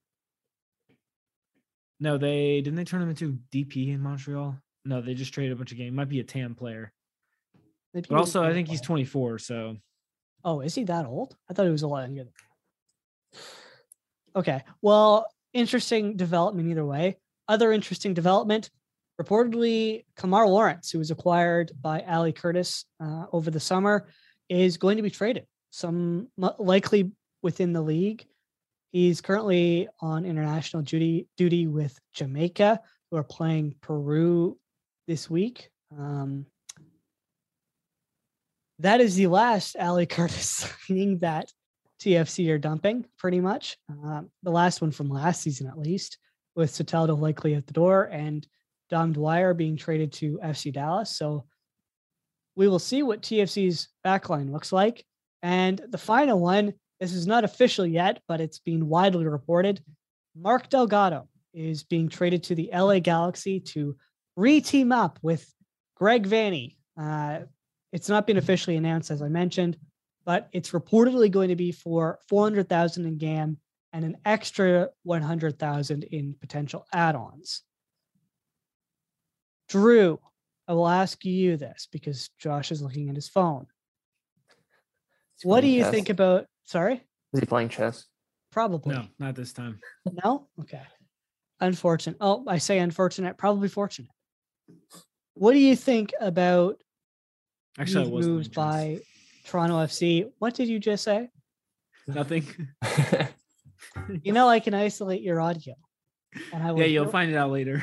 Speaker 7: No, they didn't they turn him into D P in Montreal? No, they just traded a bunch of games. Might be a T A M player. But also, I think he's twenty-four, so.
Speaker 5: Oh, is he that old? I thought he was a lot younger. Okay, well, interesting development either way. Other interesting development, reportedly, Kamar Lawrence, who was acquired by Ali Curtis uh, over the summer, is going to be traded, some likely within the league. He's currently on international duty duty with Jamaica, who are playing Peru this week. Um, that is the last Ali Curtis signing that T F C are dumping, pretty much. Um, the last one from last season, at least, with Soteldo likely at the door and Dom Dwyer being traded to F C Dallas. So we will see what T F C's backline looks like. And the final one, this is not official yet, but it's been widely reported. Mark Delgado is being traded to the L A Galaxy to re-team up with Greg Vanney. Uh, it's not been officially announced, as I mentioned, but it's reportedly going to be for four hundred thousand dollars in G A M and an extra one hundred thousand dollars in potential add-ons. Drew, I will ask you this because Josh is looking at his phone. What do you
Speaker 6: chess.
Speaker 5: think about, sorry?
Speaker 6: Is he playing chess?
Speaker 5: Probably.
Speaker 7: No, not this time.
Speaker 5: No? Okay. Unfortunate. Oh, I say unfortunate, probably fortunate. What do you think about
Speaker 7: Actually,
Speaker 5: these
Speaker 7: I was
Speaker 5: moves by Toronto F C? What did you just say?
Speaker 7: Nothing.
Speaker 5: You know, I can isolate your audio. And I will
Speaker 7: yeah, you'll find it out later.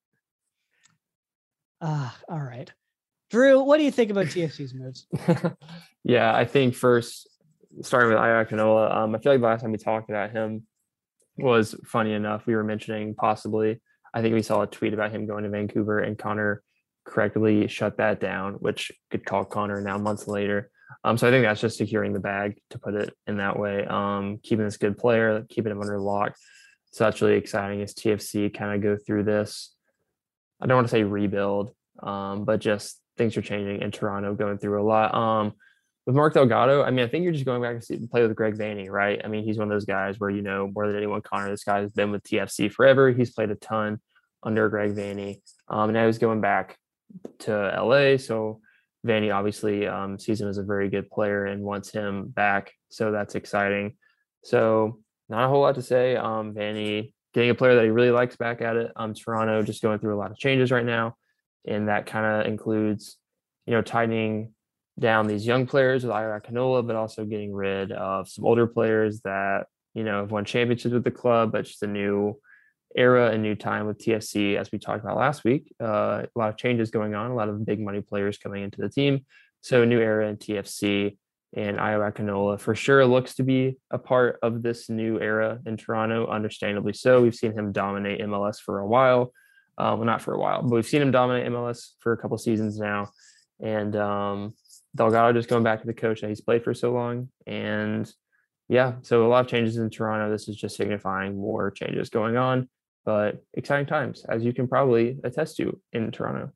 Speaker 5: Ah, uh, all right. Drew, what do you think about T F C's moves?
Speaker 6: Yeah, I think first, starting with Ayo Akinola, um, I feel like the last time we talked about him was funny enough. We were mentioning possibly, I think we saw a tweet about him going to Vancouver, and Connor correctly shut that down, which could call Connor now months later. Um, so I think that's just securing the bag, to put it in that way. Um, keeping this good player, keeping him under lock. So that's really exciting as T F C kind of go through this. I don't want to say rebuild, um, but just things are changing in Toronto, going through a lot. Um, with Mark Delgado, I mean, I think you're just going back to see, play with Greg Vanney, right? I mean, he's one of those guys where, you know, more than anyone, Connor, this guy has been with T F C forever. He's played a ton under Greg Vanney. Um, and now he's going back to L A. So Vanney obviously um, sees him as a very good player and wants him back. So that's exciting. So not a whole lot to say. Um, Vanney getting a player that he really likes back at it. Um, Toronto just going through a lot of changes right now. And that kind of includes, you know, tightening down these young players with Ira Canola, but also getting rid of some older players that, you know, have won championships with the club, but just a new era, a new time with T F C, as we talked about last week. Uh, a lot of changes going on, a lot of big money players coming into the team. So a new era in T F C, and Ira Canola for sure looks to be a part of this new era in Toronto, understandably so. We've seen him dominate M L S for a while. Uh, well, not for a while, but we've seen him dominate M L S for a couple seasons now. And um, Delgado just going back to the coach that he's played for so long. And yeah, so a lot of changes in Toronto. This is just signifying more changes going on, but exciting times, as you can probably attest to in Toronto.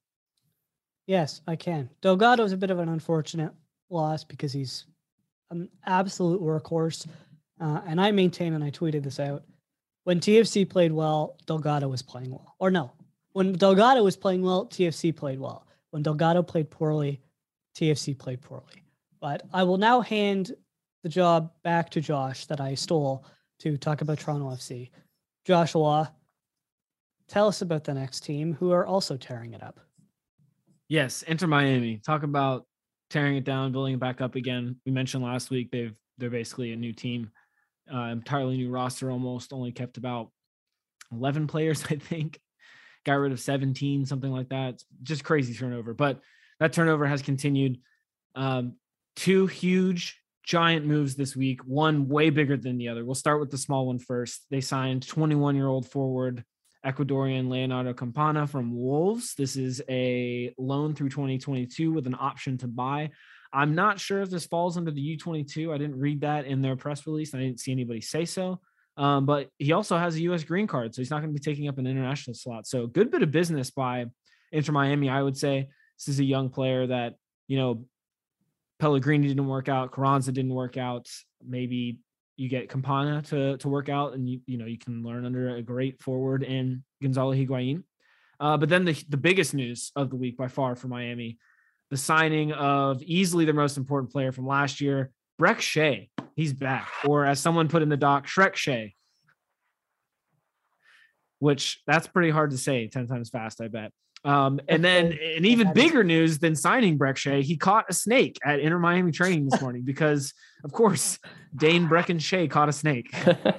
Speaker 5: Yes, I can. Delgado is a bit of an unfortunate loss because he's an absolute workhorse. Uh, and I maintain, and I tweeted this out, when T F C played well, Delgado was playing well. Or no, when Delgado was playing well, T F C played well. When Delgado played poorly, T F C played poorly. But I will now hand the job back to Josh that I stole to talk about Toronto F C. Joshua, tell us about the next team who are also tearing it up.
Speaker 7: Yes, Inter Miami. Talk about tearing it down, building it back up again. We mentioned last week they've they're basically a new team, uh, entirely new roster. Almost only kept about eleven players, I think. Got rid of seventeen, something like that. It's just crazy turnover, but that turnover has continued. Um, two huge, giant moves this week. One way bigger than the other. We'll start with the small one first. They signed twenty-one-year-old forward Ecuadorian Leonardo Campana from Wolves. This is a loan through twenty twenty-two with an option to buy. I'm not sure if this falls under the U twenty-two. I didn't read that in their press release. I didn't see anybody say so. Um, but he also has a U S green card, so he's not going to be taking up an international slot. So good bit of business by Inter Miami, I would say. This is a young player that, you know, Pellegrini didn't work out. Carranza didn't work out. Maybe you get Campana to, to work out, and you, you know, you can learn under a great forward in Gonzalo Higuain. Uh, but then the, the biggest news of the week by far for Miami, the signing of easily the most important player from last year, Brek Shea. He's back, or as someone put in the doc, Shrek Shea, which that's pretty hard to say ten times fast, I bet. Um, and then an even bigger news than signing Brek Shea, he caught a snake at Inter Miami training this morning because, of course, Dane Brecken Shea caught a snake.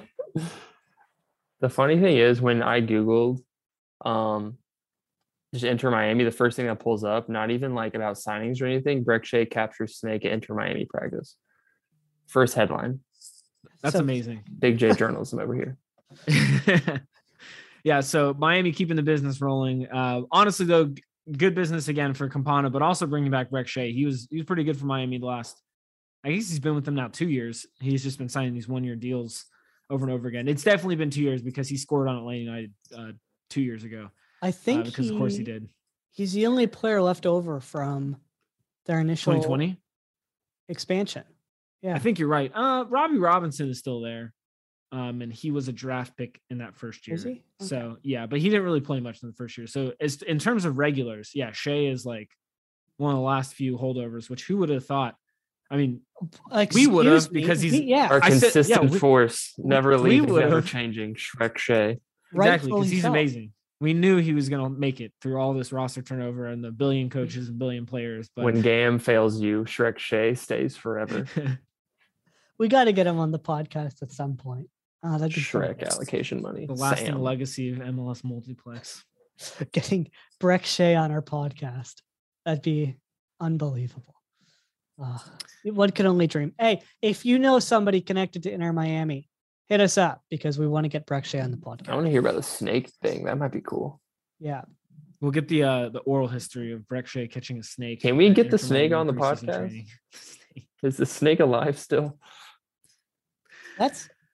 Speaker 6: The funny thing is, when I Googled um, just Inter Miami, the first thing that pulls up, not even like about signings or anything, Brek Shea captures snake at Inter Miami practice. First headline.
Speaker 7: That's
Speaker 5: So-
Speaker 7: amazing.
Speaker 6: Big J journalism over here.
Speaker 7: Yeah, so Miami keeping the business rolling. Uh, honestly, though, g- good business again for Campana, but also bringing back Brek Shea. He was he was pretty good for Miami the last, I guess he's been with them now two years. He's just been signing these one-year deals over and over again. It's definitely been two years because he scored on Atlanta United uh, two years ago.
Speaker 5: I
Speaker 7: Uh,
Speaker 5: think
Speaker 7: because,
Speaker 5: he,
Speaker 7: of course, he did.
Speaker 5: He's the only player left over from their initial
Speaker 7: twenty twenty?
Speaker 5: expansion. Yeah.
Speaker 7: I think you're right. Uh, Robbie Robinson is still there. Um, and he was a draft pick in that first year.
Speaker 5: Was he?
Speaker 7: So yeah, but he didn't really play much in the first year. So as in terms of regulars, yeah, Shea is like one of the last few holdovers, which who would have thought? I mean, we would have
Speaker 5: Excuse me,
Speaker 7: because he's
Speaker 5: we- yeah,
Speaker 6: Our
Speaker 7: I said-
Speaker 6: consistent
Speaker 7: yeah, we-
Speaker 6: force, never
Speaker 7: we
Speaker 6: leaving,
Speaker 7: would've-
Speaker 6: never changing. Shrek Shea.
Speaker 7: exactly because
Speaker 5: rightfully
Speaker 7: he's
Speaker 5: so.
Speaker 7: amazing. We knew he was going to make it through all this roster turnover and the billion coaches and billion players. But
Speaker 6: When Gam fails you, Shrek Shea stays forever.
Speaker 5: We got to get him on the podcast at some point. Uh, that'd be
Speaker 6: Shrek
Speaker 5: fun.
Speaker 6: allocation money.
Speaker 7: the lasting
Speaker 6: Sam.
Speaker 7: legacy of M L S multiplex.
Speaker 5: Getting Brek Shea on our podcast. That'd be unbelievable. Uh, one can only dream. Hey, if you know somebody connected to Inter Miami, hit us up because we want to get Brek Shea on the
Speaker 6: I
Speaker 5: podcast.
Speaker 6: want to hear about the snake thing. That might be cool.
Speaker 5: Yeah.
Speaker 7: We'll get the uh, the oral history of Brek Shea catching a snake.
Speaker 6: Can we
Speaker 7: at
Speaker 6: get the
Speaker 7: Inter
Speaker 6: snake
Speaker 7: Miami
Speaker 6: on the
Speaker 7: preseason
Speaker 6: podcast?
Speaker 7: training.
Speaker 6: Is the snake alive still?
Speaker 5: That's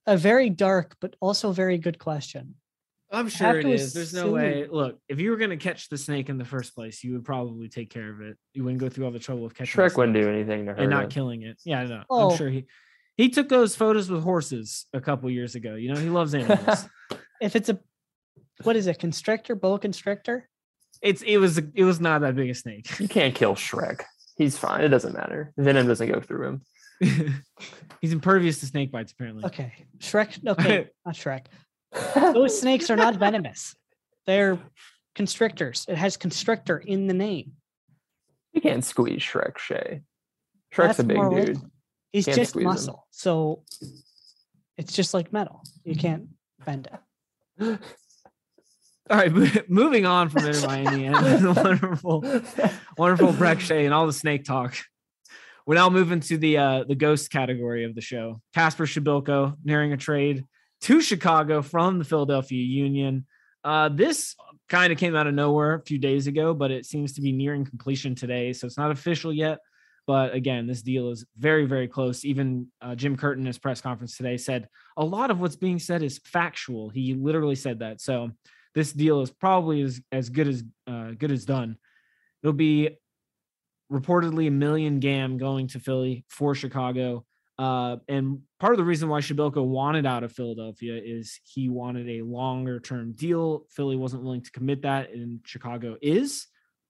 Speaker 5: a very dark but also very good question.
Speaker 7: I'm
Speaker 5: I
Speaker 7: sure
Speaker 5: have
Speaker 7: it
Speaker 5: to
Speaker 7: is. There's no way.
Speaker 5: assume-
Speaker 7: Look, if you were going to catch the snake in the first place, you would probably take care of it. You wouldn't go through all the trouble of catching the
Speaker 6: Shrek wouldn't
Speaker 7: snake
Speaker 6: do anything to hurt
Speaker 7: and not
Speaker 6: it.
Speaker 7: killing it. Yeah, I know.
Speaker 5: Oh.
Speaker 7: I'm sure he he took those photos with horses a couple years ago. You know, he loves animals.
Speaker 5: If it's a, what is it, constrictor, boa constrictor?
Speaker 7: it's it was it was not that big a snake.
Speaker 6: You can't kill Shrek. He's fine. It doesn't matter. Venom doesn't go through him.
Speaker 7: He's impervious to snake bites, apparently.
Speaker 5: Okay, Shrek. Okay, not Shrek. Those snakes are not venomous. They're constrictors. It has constrictor in the name.
Speaker 6: You can't squeeze Shrek, Shay. Shrek's
Speaker 5: That's
Speaker 6: a big
Speaker 5: more
Speaker 6: dude.
Speaker 5: likely. He's
Speaker 6: Can't
Speaker 5: just
Speaker 6: squeeze him.
Speaker 5: muscle, so it's just like metal. You can't bend it.
Speaker 7: All right, mo- moving on from Inter Miami and the wonderful, wonderful Breck Shea and all the snake talk. We're now moving to the uh, the ghost category of the show. Kasper Shabilko nearing a trade to Chicago from the Philadelphia Union. Uh, this kind of came out of nowhere a few days ago, but it seems to be nearing completion today. So it's not official yet. But again, this deal is very, very close. Even uh, Jim Curtin in his press conference today said a lot of what's being said is factual. He literally said that. So this deal is probably as, as good as uh, good as done. It'll be reportedly a million G A M going to Philly for Chicago. Uh, and part of the reason why Shabilko wanted out of Philadelphia is he wanted a longer term deal. Philly wasn't willing to commit that, and Chicago is.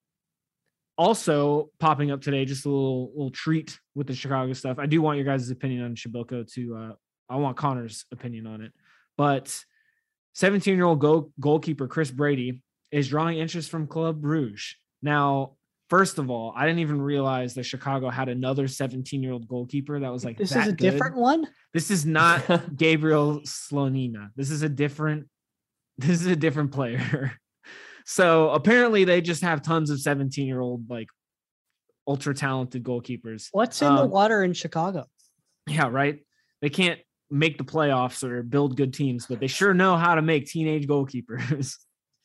Speaker 7: Also popping up today, just a little little treat with the Chicago stuff. I do want your guys' opinion on Shabilko to uh, I want Connor's opinion on it. But seventeen-year-old goal, goalkeeper Chris Brady is drawing interest from Club Brugge. Now, first of all, I didn't even realize that Chicago had another seventeen-year-old goalkeeper that was like
Speaker 5: This
Speaker 7: that
Speaker 5: is a
Speaker 7: good.
Speaker 5: different one.
Speaker 7: This is not Gabriel Slonina. This is a different. This is a different player. So apparently they just have tons of seventeen-year-old like ultra talented goalkeepers.
Speaker 5: What's in the
Speaker 7: Um,
Speaker 5: water in Chicago?
Speaker 7: Yeah, right. They can't make the playoffs or build good teams, but they sure know how to make teenage goalkeepers.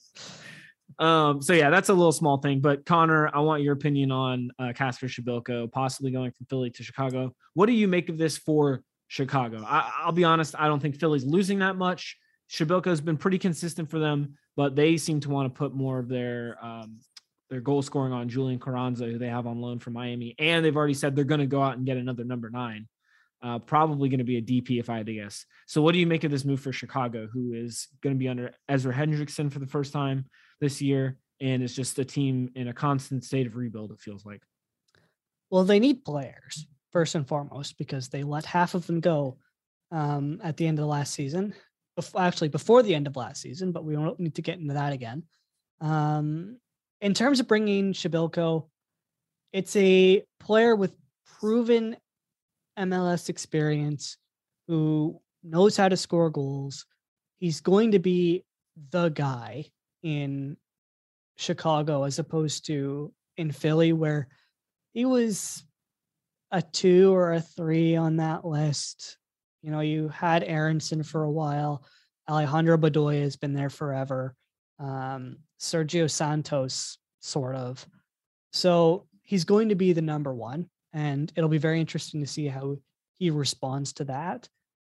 Speaker 7: um, so yeah, that's a little small thing. But Connor, I want your opinion on uh, Kasper Shabilko possibly going from Philly to Chicago. What do you make of this for Chicago? I, I'll be honest, I don't think Philly's losing that much. Shabilko has been pretty consistent for them, but they seem to want to put more of their um, their goal scoring on Julian Carranza, who they have on loan from Miami, and they've already said they're going to go out and get another number nine. Uh, probably going to be a D P if I had to guess. So what do you make of this move for Chicago, who is going to be under Ezra Hendrickson for the first time this year, and is just a team in a constant state of rebuild, it feels like?
Speaker 5: Well, they need players first and foremost because they let half of them go um, at the end of the last season. Bef- Actually, before the end of last season, but we don't need to get into that again. Um, in terms of bringing Shabilko, it's a player with proven M L S experience who knows how to score goals. He's going to be the guy in Chicago as opposed to in Philly, where he was a two or a three on that list. You know, you had Aronson for a while. Alejandro Bedoya has been there forever. Um, Sergio Santos, sort of. So he's going to be the number one, and it'll be very interesting to see how he responds to that.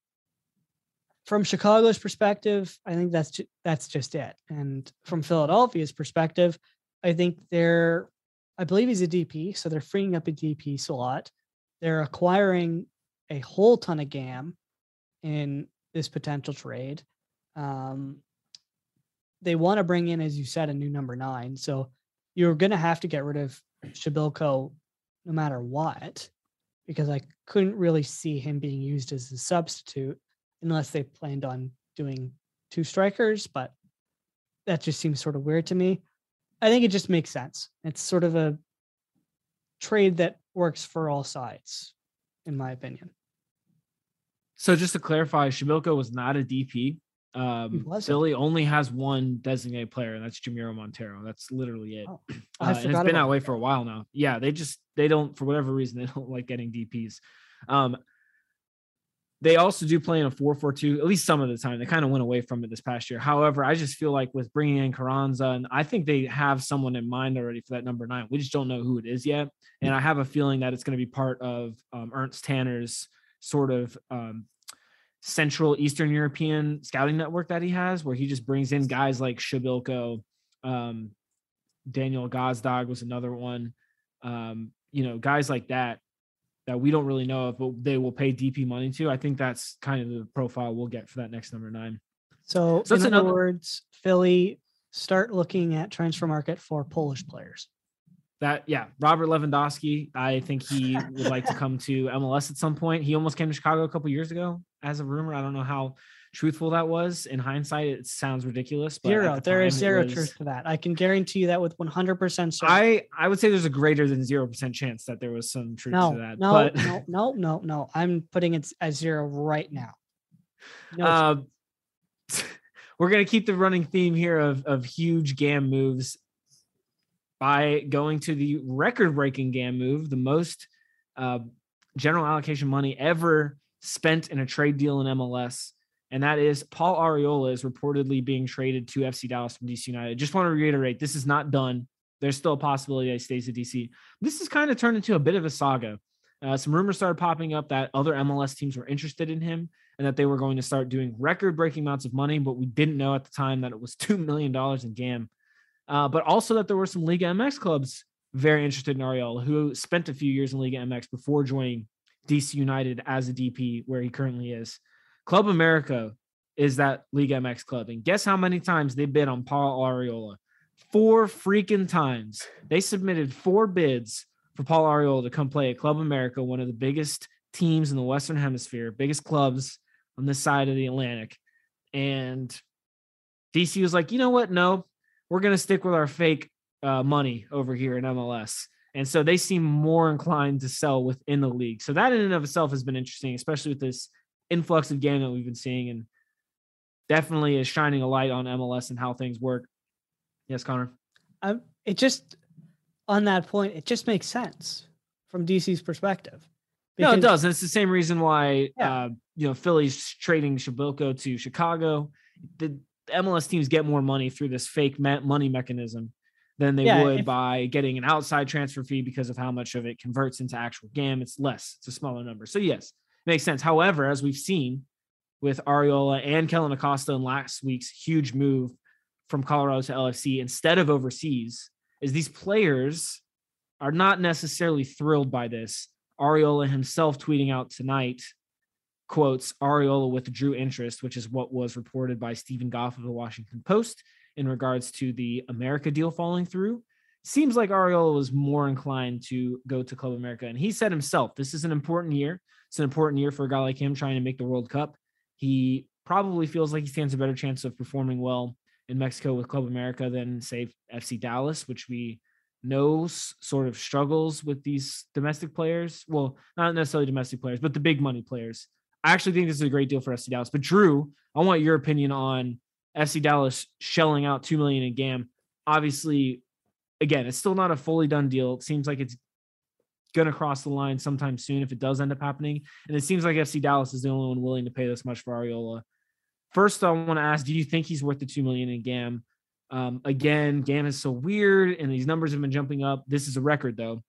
Speaker 5: From Chicago's perspective, I think that's ju- that's just it. And from Philadelphia's perspective, I think they're, I believe he's a D P, so they're freeing up a D P slot. They're acquiring a whole ton of G A M in this potential trade. Um, they want to bring in, as you said, a new number nine. So you're going to have to get rid of Shabilko no matter what, because I couldn't really see him being used as a substitute unless they planned on doing two strikers, but that just seems sort of weird to me. I think it just makes sense. It's sort of a trade that works for all sides, in my opinion.
Speaker 7: So just to clarify, Shabilko was not a D P. Um,
Speaker 5: wasn't.
Speaker 7: Philly only has one designated player, and that's Jamiro Montero. That's literally it.
Speaker 5: Oh,
Speaker 7: Uh,
Speaker 5: I
Speaker 7: and it's
Speaker 5: forgot
Speaker 7: been that
Speaker 5: about
Speaker 7: way for a while now. Yeah, they just they don't, for whatever reason, they don't like getting D Ps. Um, they also do play in a four four two, at least some of the time. They kind of went away from it this past year. However, I just feel like with bringing in Carranza, and I think they have someone in mind already for that number nine. We just don't know who it is yet. And I have a feeling that it's going to be part of um, Ernst Tanner's sort of um, Central Eastern European scouting network that he has, where he just brings in guys like Shabilko, um, Daniel Gazdag was another one, um, you know, guys like that, that we don't really know of, but they will pay D P money to. I think that's kind of the profile we'll get for that next number nine.
Speaker 5: So,
Speaker 7: So
Speaker 5: in
Speaker 7: that's
Speaker 5: other
Speaker 7: another-
Speaker 5: words, Philly, start looking at transfer market for Polish players.
Speaker 7: That, yeah, Robert Lewandowski, I think he would like to come to M L S at some point. He almost came to Chicago a couple years ago as a rumor. I don't know how truthful that was. In hindsight, it sounds ridiculous. But
Speaker 5: Zero.
Speaker 7: at the
Speaker 5: There is
Speaker 7: time, it
Speaker 5: zero
Speaker 7: was-
Speaker 5: truth to that. I can guarantee you that with one hundred percent certainty.
Speaker 7: I, I would say there's a greater than zero percent chance that there was some truth
Speaker 5: No,
Speaker 7: to that.
Speaker 5: no,
Speaker 7: but,
Speaker 5: no, no, no, no. I'm putting it at zero right now. No,
Speaker 7: uh, we're going to keep the running theme here of, of huge G A M moves by going to the record-breaking G A M move, the most uh, general allocation money ever spent in a trade deal in M L S. And that is Paul Arriola is reportedly being traded to F C Dallas from D C United. Just want to reiterate, this is not done. There's still a possibility that he stays at D C. This has kind of turned into a bit of a saga. Uh, some rumors started popping up that other M L S teams were interested in him and that they were going to start doing record-breaking amounts of money, but we didn't know at the time that it was two million dollars in G A M. Uh, but also that there were some Liga M X clubs very interested in Arriola, who spent a few years in Liga M X before joining D C United as a D P, where he currently is. Club America is that Liga M X club. And guess how many times they bid on Paul Arriola? Four freaking times. They submitted four bids for Paul Arriola to come play at Club America, one of the biggest teams in the Western Hemisphere, biggest clubs on this side of the Atlantic. And D C was like, you know what? No, we're going to stick with our fake uh, money over here in M L S. And so they seem more inclined to sell within the league. So that in and of itself has been interesting, especially with this influx of game that we've been seeing, and definitely is shining a light on M L S and how things work. Yes, Connor.
Speaker 5: Um, it just, on that point, it just makes sense from D C's perspective.
Speaker 7: No, it
Speaker 5: Because-
Speaker 7: does. And it's the same reason why,
Speaker 5: Yeah.
Speaker 7: uh, you know, Philly's trading Shabilko to Chicago. The M L S teams get more money through this fake me- money mechanism than they
Speaker 5: Yeah,
Speaker 7: would
Speaker 5: if-
Speaker 7: by getting an outside transfer fee because of how much of it converts into actual G A M. It's less. It's a smaller number. So, yes, it makes sense. However, as we've seen with Arriola and Kellen Acosta in last week's huge move from Colorado to L F C instead of overseas, is these players are not necessarily thrilled by this. Arriola himself tweeting out tonight, quotes, Arriola withdrew interest, which is what was reported by Stephen Goff of the Washington Post in regards to the America deal falling through. Seems like Arriola was more inclined to go to Club America. And he said himself, this is an important year. It's an important year for a guy like him trying to make the World Cup. He probably feels like he stands a better chance of performing well in Mexico with Club America than, say, F C Dallas, which we know s- sort of struggles with these domestic players. Well, not necessarily domestic players, but the big money players. I actually think this is a great deal for F C Dallas. But Drew, I want your opinion on F C Dallas shelling out two million dollars in G A M. Obviously, again, it's still not a fully done deal. It seems like it's going to cross the line sometime soon if it does end up happening. And it seems like F C Dallas is the only one willing to pay this much for Arriola. First, I want to ask, do you think he's worth the two million dollars in G A M? Um, again, G A M is so weird and these numbers have been jumping up. This is a record though.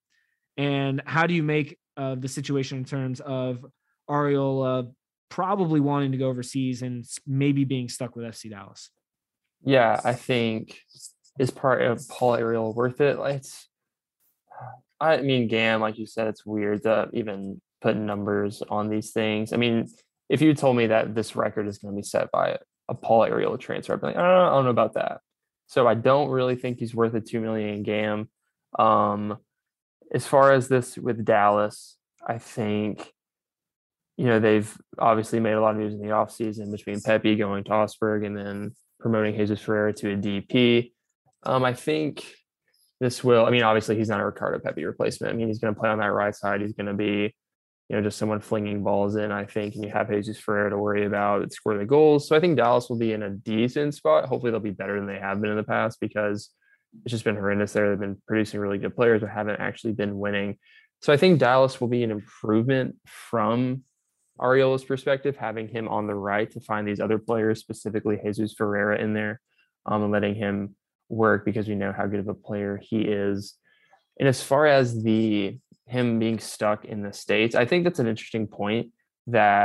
Speaker 7: And how do you make uh, the situation in terms of Arriola probably wanting to go overseas and maybe being stuck with F C Dallas?
Speaker 6: Yeah, I think is part of Paul Arriola worth it? Like, it's, I mean, G A M, like you said, it's weird to even put numbers on these things. I mean, if you told me that this record is going to be set by a Paul Arriola transfer, I'd be like, I don't know, I don't know about that. So I don't really think he's worth a two million in G A M. Um, as far as this with Dallas, I think, you know, they've obviously made a lot of news in the offseason between Pepe going to Augsburg and then promoting Jesus Ferreira to a D P. Um, I think this will, I mean, obviously he's not a Ricardo Pepe replacement. I mean, he's going to play on that right side. He's going to be, you know, just someone flinging balls in, I think, and you have Jesus Ferreira to worry about and score the goals. So I think Dallas will be in a decent spot. Hopefully they'll be better than they have been in the past because it's just been horrendous there. They've been producing really good players but haven't actually been winning. So I think Dallas will be an improvement from Arriola's perspective, having him on the right to find these other players, specifically Jesus Ferreira in there, um, and letting him work because we know how good of a player he is. And as far as the him being stuck in the States, I think that's an interesting point that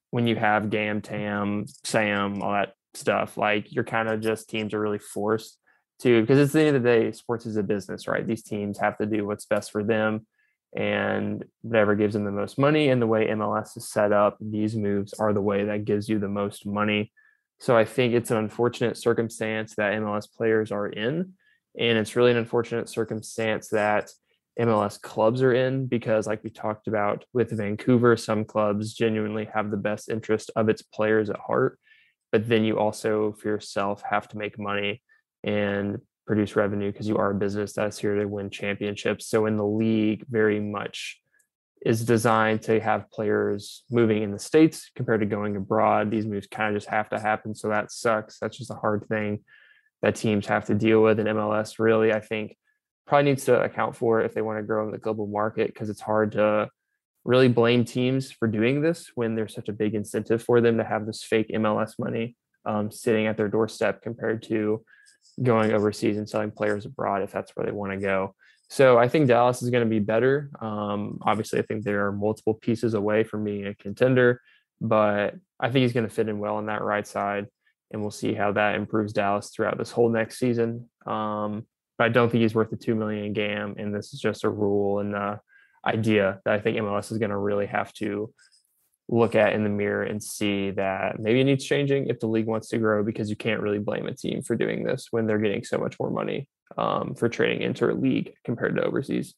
Speaker 6: when you have Gam, Tam, Sam, all that stuff, like you're kind of just teams are really forced to, because it's the end of the day, sports is a business, right? These teams have to do what's best for them and whatever gives them the most money. And the way M L S is set up, these moves are the way that gives you the most money. So I think it's an unfortunate circumstance that M L S players are in. And it's really an unfortunate circumstance that M L S clubs are in, because like we talked about with Vancouver, some clubs genuinely have the best interest of its players at heart. But then you also for yourself have to make money and produce revenue because you are a business that's here to win championships. So in the league, very much is designed to have players moving in the States compared to going abroad. These moves kind of just have to happen. So that sucks. That's just a hard thing that teams have to deal with. And M L S really, I think, probably needs to account for it if they want to grow in the global market, because it's hard to really blame teams for doing this when there's such a big incentive for them to have this fake M L S money um, sitting at their doorstep compared to going overseas and selling players abroad if that's where they want to go. So I think Dallas is going to be better. Um, obviously, I think there are multiple pieces away from being a contender, but I think he's going to fit in well on that right side, and we'll see how that improves Dallas throughout this whole next season. Um, but I don't think he's worth the two million Gam, and this is just a rule and uh idea that I think M L S is going to really have to look at in the mirror and see that maybe it needs changing if the league wants to grow, because you can't really blame a team for doing this when they're getting so much more money um, for trading inter league compared to overseas.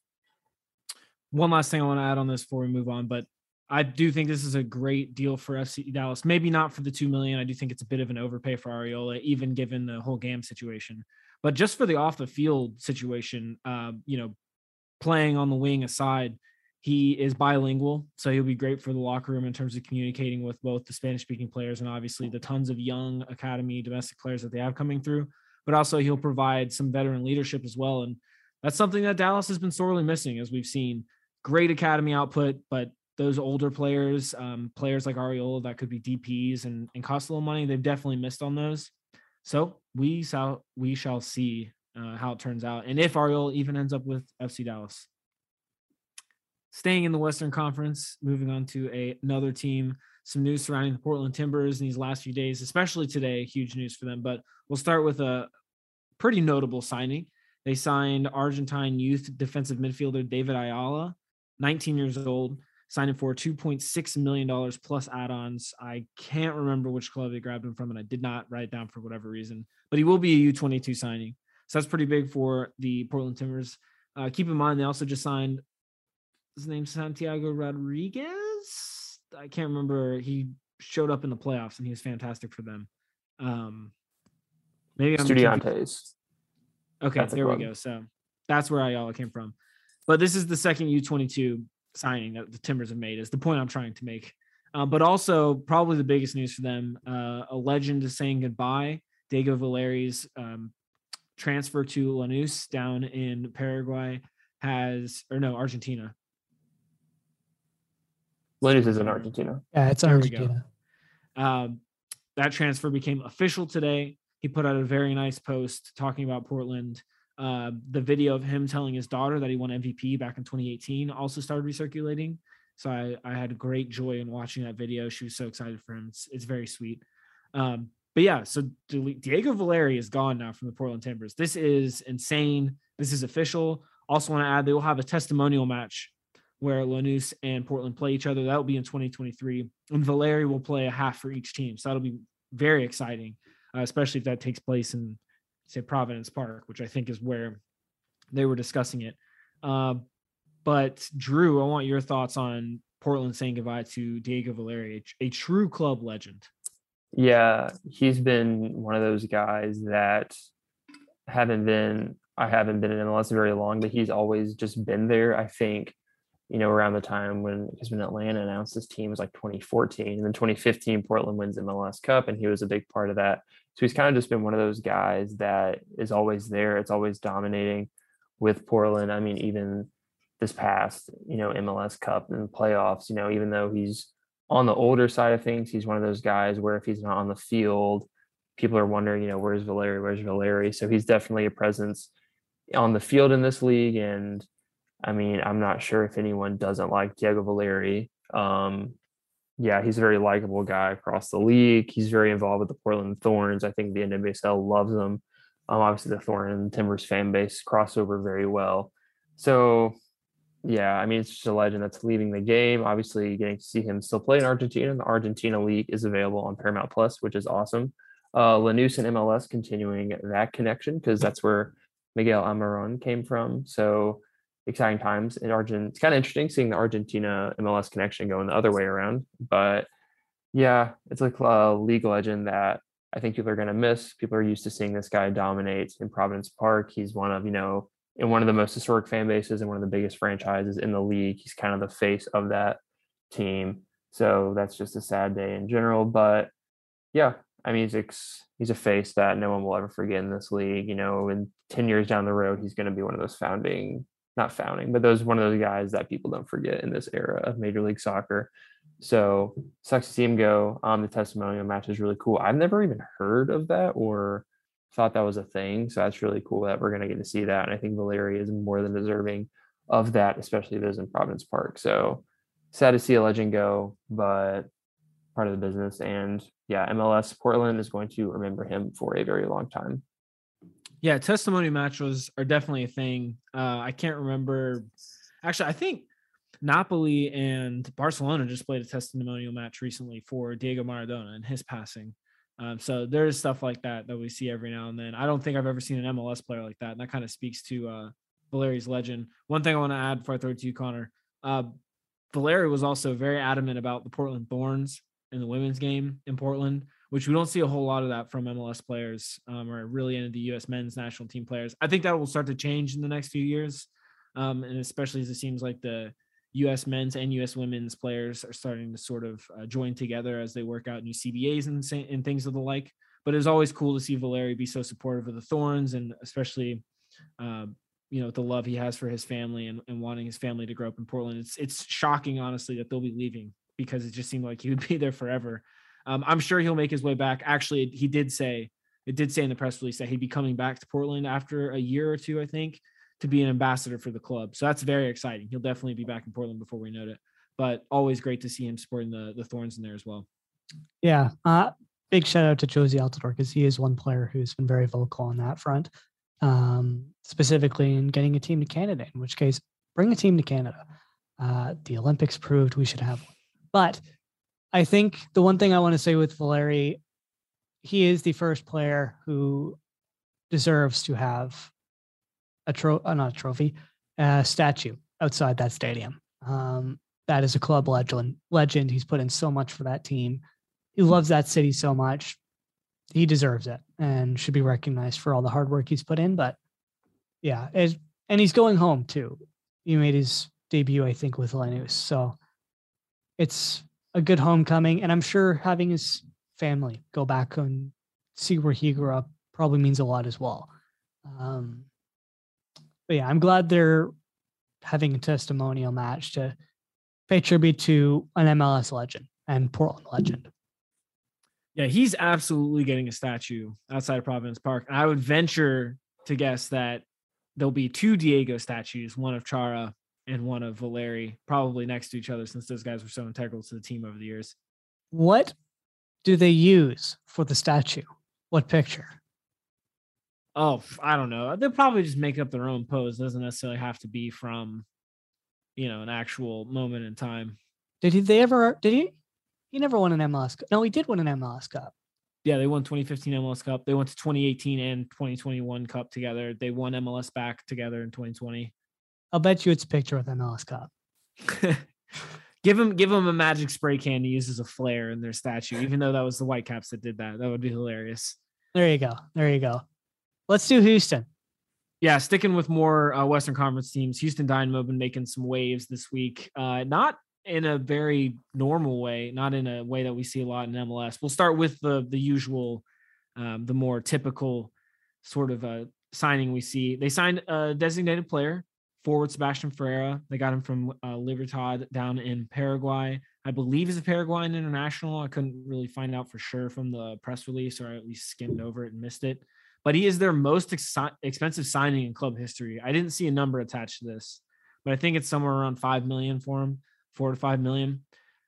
Speaker 7: One last thing I want to add on this before we move on, but I do think this is a great deal for F C Dallas. Maybe not for the two million. I do think it's a bit of an overpay for Arriola, even given the whole Gam situation. But just for the off the field situation, uh, you know, playing on the wing aside, he is bilingual, so he'll be great for the locker room in terms of communicating with both the Spanish-speaking players and obviously the tons of young academy domestic players that they have coming through. But also he'll provide some veteran leadership as well, and that's something that Dallas has been sorely missing, as we've seen great academy output, but those older players, um, players like Arriola that could be D Ps and, and cost a little money, they've definitely missed on those. So we shall we shall see uh, how it turns out, and if Arriola even ends up with F C Dallas. Staying in the Western Conference, moving on to a, another team, some news surrounding the Portland Timbers in these last few days, especially today, huge news for them. But we'll start with a pretty notable signing. They signed Argentine youth defensive midfielder David Ayala, nineteen years old, signing for two point six million dollars plus add-ons. I can't remember which club they grabbed him from, and I did not write it down for whatever reason. But he will be a U twenty-two signing. So that's pretty big for the Portland Timbers. Uh, keep in mind, they also just signed his name's Santiago Rodriguez. I can't remember. He showed up in the playoffs and he was fantastic for them. Um, maybe I'm
Speaker 6: Estudiantes.
Speaker 7: Okay,
Speaker 6: That's
Speaker 7: there we go. So that's where Ayala came from. But this is the second U twenty-two signing that the Timbers have made, is the point I'm trying to make. Uh, but also probably the biggest news for them, uh, a legend is saying goodbye. Diego Valeri's um, transfer to Lanús down in Paraguay has, or no, Argentina.
Speaker 6: Lanús is in Argentina.
Speaker 5: Yeah, it's
Speaker 7: There we
Speaker 5: Argentina.
Speaker 7: Um, that transfer became official today. He put out a very nice post talking about Portland. Uh, the video of him telling his daughter that he won M V P back in twenty eighteen also started recirculating. So I, I had great joy in watching that video. She was so excited for him. It's, it's very sweet. Um, but yeah, so Diego Valeri is gone now from the Portland Timbers. This is insane. This is official. Also want to add, they will have a testimonial match where Lanús and Portland play each other. That will be in twenty twenty-three. And Valeri will play a half for each team. So that'll be very exciting, uh, especially if that takes place in, say, Providence Park, which I think is where they were discussing it. Uh, but Drew, I want your thoughts on Portland saying goodbye to Diego Valeri, a, a true club legend.
Speaker 6: Yeah, he's been one of those guys that haven't been, I haven't been in M L S very long, but he's always just been there. I think, you know, around the time when, because when Atlanta announced this team was like twenty fourteen, and then twenty fifteen, Portland wins M L S Cup, and he was a big part of that. So he's kind of just been one of those guys that is always there. It's always dominating with Portland. I mean, even this past, you know, M L S Cup and playoffs, you know, even though he's on the older side of things, he's one of those guys where if he's not on the field, people are wondering, you know, where's Valeri, where's Valeri? So he's definitely a presence on the field in this league. And I mean, I'm not sure if anyone doesn't like Diego Valeri. Um, yeah, he's a very likable guy across the league. He's very involved with the Portland Thorns. I think the N W S L loves him. Um, obviously, the Thorn and Timbers fan base crossover very well. So, yeah, I mean, it's just a legend that's leaving the game. Obviously, getting to see him still play in Argentina. The Argentina League is available on Paramount Plus, which is awesome. Uh, Lanús and M L S continuing that connection because that's where Miguel Almiron came from. So, exciting times in Argentina. It's kind of interesting seeing the Argentina M L S connection going the other way around. But yeah, it's like a league legend that I think people are going to miss. People are used to seeing this guy dominate in Providence Park. He's one of, you know, in one of the most historic fan bases and one of the biggest franchises in the league. He's kind of the face of that team. So that's just a sad day in general. But yeah, I mean, he's, he's a face that no one will ever forget in this league. You know, in ten years down the road, he's going to be one of those founding, not founding, but those one of those guys that people don't forget in this era of Major League Soccer. So sucks to see him go. Um, the testimonial match is really cool. I've never even heard of that or thought that was a thing. So that's really cool that we're going to get to see that. And I think Valeri is more than deserving of that, especially if it is in Providence Park. So sad to see a legend go, but part of the business. And yeah, M L S Portland is going to remember him for a very long time.
Speaker 7: Yeah, testimony matches are definitely a thing. Uh, I can't remember. Actually, I think Napoli and Barcelona just played a testimonial match recently for Diego Maradona and his passing. Um, so there's stuff like that that we see every now and then. I don't think I've ever seen an M L S player like that, and that kind of speaks to uh, Valeri's legend. One thing I want to add before I throw it to you, Connor, uh, Valeri was also very adamant about the Portland Thorns in the women's game in Portland, which we don't see a whole lot of that from M L S players um, or really any of the U S men's national team players. I think that will start to change in the next few years, um, and especially as it seems like the U S men's and U S women's players are starting to sort of uh, join together as they work out new C B As and, and things of the like. But it's always cool to see Valeri be so supportive of the Thorns, and especially, uh, you know, the love he has for his family and, and wanting his family to grow up in Portland. It's it's shocking, honestly, that they'll be leaving because it just seemed like he would be there forever. Um, I'm sure he'll make his way back. Actually, he did say, it did say in the press release that he'd be coming back to Portland after a year or two, I think, to be an ambassador for the club. So that's very exciting. He'll definitely be back in Portland before we know it, but always great to see him supporting the, the Thorns in there as well.
Speaker 5: Yeah. Uh, big shout out to Josie Altidore, because he is one player who's been very vocal on that front, um, specifically in getting a team to Canada, in which case bring a team to Canada. Uh, the Olympics proved we should have one. But I think the one thing I want to say with Valeri, he is the first player who deserves to have a tro- uh, not a trophy, a statue outside that stadium. Um, that is a club legend. Legend. He's put in so much for that team. He loves that city so much. He deserves it and should be recognized for all the hard work he's put in. But yeah, it, and he's going home too. He made his debut, I think, with Lanús. So it's a good homecoming, and I'm sure having his family go back and see where he grew up probably means a lot as well. Um, but yeah, I'm glad they're having a testimonial match to pay tribute to an M L S legend and Portland legend.
Speaker 7: Yeah, he's absolutely getting a statue outside of Providence Park. And I would venture to guess that there'll be two Diego statues, one of Chara and one of Valeri, probably next to each other, since those guys were so integral to the team over the years.
Speaker 5: What do they use for the statue? What picture?
Speaker 7: Oh, I don't know. They'll probably just make up their own pose. It doesn't necessarily have to be from, you know, an actual moment in time.
Speaker 5: Did he, they ever, did he, he never won an M L S Cup. No, he did win an M L S Cup.
Speaker 7: Yeah, they won twenty fifteen M L S Cup. They went to twenty eighteen and twenty twenty-one Cup together. They won M L S back together in twenty twenty.
Speaker 5: I'll bet you it's a picture with M L S Cup.
Speaker 7: give him, give him a magic spray can to use as a flare in their statue, even though that was the Whitecaps that did that. That would be hilarious.
Speaker 5: There you go. There you go. Let's do Houston.
Speaker 7: Yeah, sticking with more uh, Western Conference teams. Houston Dynamo been making some waves this week. Uh, not in a very normal way, not in a way that we see a lot in M L S. We'll start with the the usual, um, the more typical sort of a signing we see. They signed a designated player, forward Sebastian Ferreira. They got him from uh, Libertad down in Paraguay. I believe he's a Paraguayan international. I couldn't really find out for sure from the press release, or I at least skimmed over it and missed it. But he is their most ex- expensive signing in club history. I didn't see a number attached to this, but I think it's somewhere around five million for him, four to five million.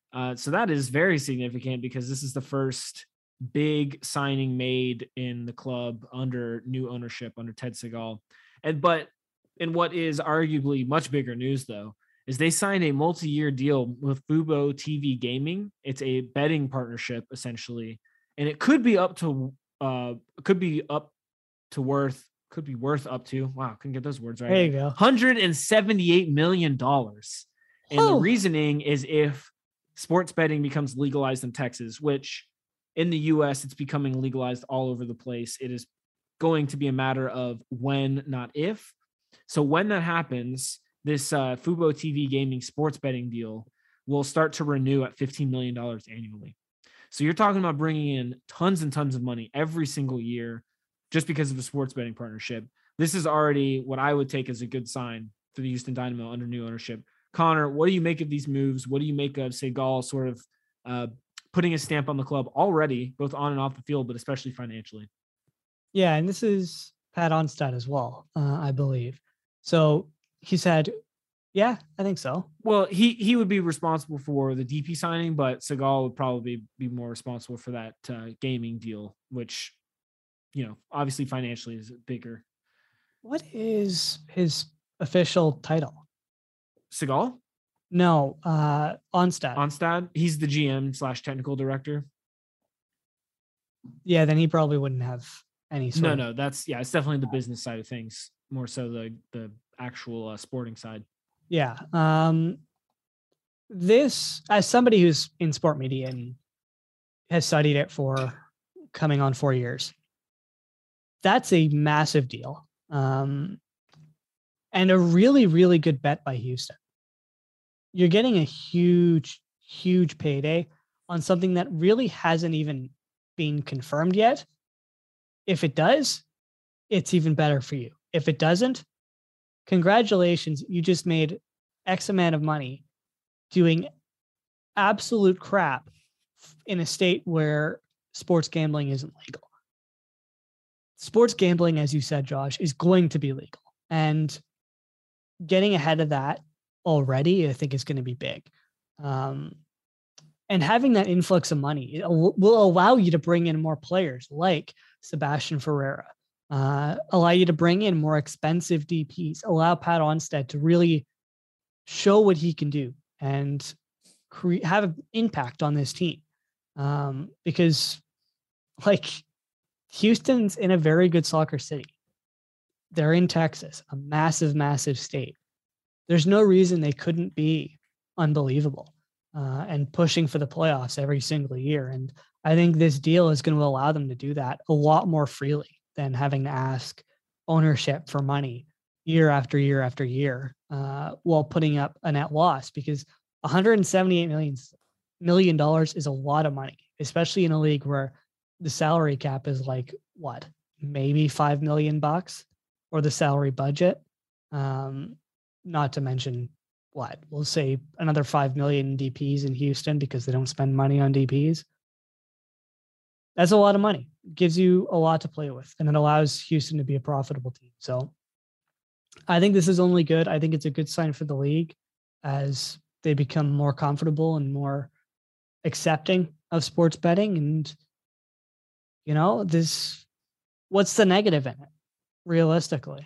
Speaker 7: Uh, so that is very significant because this is the first big signing made in the club under new ownership under Ted Segal. And but in what is arguably much bigger news, though, is they signed a multi-year deal with Fubo T V Gaming. It's a betting partnership essentially, and it could be up to uh could be up to worth could be worth up to wow couldn't get those words right.
Speaker 5: There you go.
Speaker 7: one hundred seventy-eight million dollars. And
Speaker 5: Oh.
Speaker 7: the reasoning is if sports betting becomes legalized in Texas, which in the U S it's becoming legalized all over the place. It is going to be a matter of when, not if. So when that happens, this uh, Fubo T V Gaming sports betting deal will start to renew at fifteen million dollars annually. So you're talking about bringing in tons and tons of money every single year just because of the sports betting partnership. This is already what I would take as a good sign for the Houston Dynamo under new ownership. Connor, what do you make of these moves? What do you make of Segal sort of uh, putting a stamp on the club already, both on and off the field, but especially financially?
Speaker 5: Yeah, and this is Pat Onstad as well, uh, I believe. So he said, yeah, I think so.
Speaker 7: Well, he he would be responsible for the D P signing, but Segal would probably be more responsible for that uh, gaming deal, which, you know, obviously financially is bigger.
Speaker 5: What is his official title?
Speaker 7: Segal?
Speaker 5: No, uh, Onstad.
Speaker 7: Onstad? He's the G M slash technical director.
Speaker 5: Yeah, then he probably wouldn't have any sort
Speaker 7: No,
Speaker 5: of-
Speaker 7: no, that's, yeah, it's definitely the business side of things, more so the, the actual uh, sporting side.
Speaker 5: Yeah. Um, this, as somebody who's in sport media and has studied it for coming on four years, that's a massive deal. Um, and a really, really good bet by Houston. You're getting a huge, huge payday on something that really hasn't even been confirmed yet. If it does, it's even better for you. If it doesn't, congratulations, you just made X amount of money doing absolute crap in a state where sports gambling isn't legal. Sports gambling, as you said, Josh, is going to be legal. And getting ahead of that already, I think is going to be big. Um, and having that influx of money will allow you to bring in more players like Sebastian Ferreira, uh, allow you to bring in more expensive D Ps, allow Pat Onstad to really show what he can do and cre- have an impact on this team. Um, because like Houston's in a very good soccer city. They're in Texas, a massive, massive state. There's no reason they couldn't be unbelievable uh, and pushing for the playoffs every single year. And I think this deal is going to allow them to do that a lot more freely than having to ask ownership for money year after year after year uh, while putting up a net loss, because one hundred seventy-eight million million dollars is a lot of money, especially in a league where the salary cap is like what, maybe five million bucks, or the salary budget. Um, not to mention what we'll say another five million D Ps in Houston because they don't spend money on D Ps. That's a lot of money. It gives you a lot to play with, and it allows Houston to be a profitable team. So I think this is only good. I think it's a good sign for the league as they become more comfortable and more accepting of sports betting. And, you know, this, what's the negative in it? Realistically,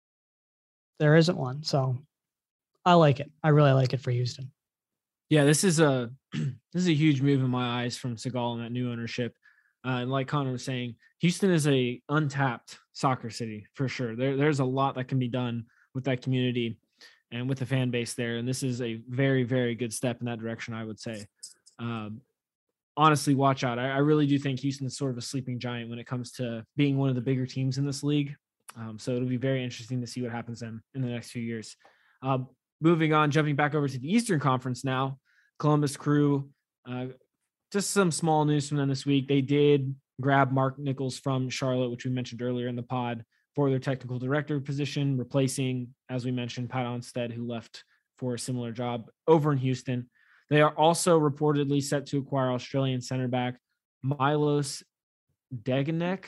Speaker 5: there isn't one. So I like it. I really like it for Houston.
Speaker 7: Yeah, this is a this is a huge move in my eyes from Segal and that new ownership. Uh, and like Connor was saying, Houston is a untapped soccer city for sure. There, there's a lot that can be done with that community and with the fan base there. And this is a very, very good step in that direction, I would say. Um, honestly, watch out. I, I really do think Houston is sort of a sleeping giant when it comes to being one of the bigger teams in this league. Um, so it'll be very interesting to see what happens then in the next few years. Uh, moving on, jumping back over to the Eastern Conference now, Columbus Crew, uh, just some small news from them this week. They did grab Mark Nichols from Charlotte, which we mentioned earlier in the pod, for their technical director position, replacing, as we mentioned, Pat Onstad, who left for a similar job over in Houston. They are also reportedly set to acquire Australian center back Milos Degenek.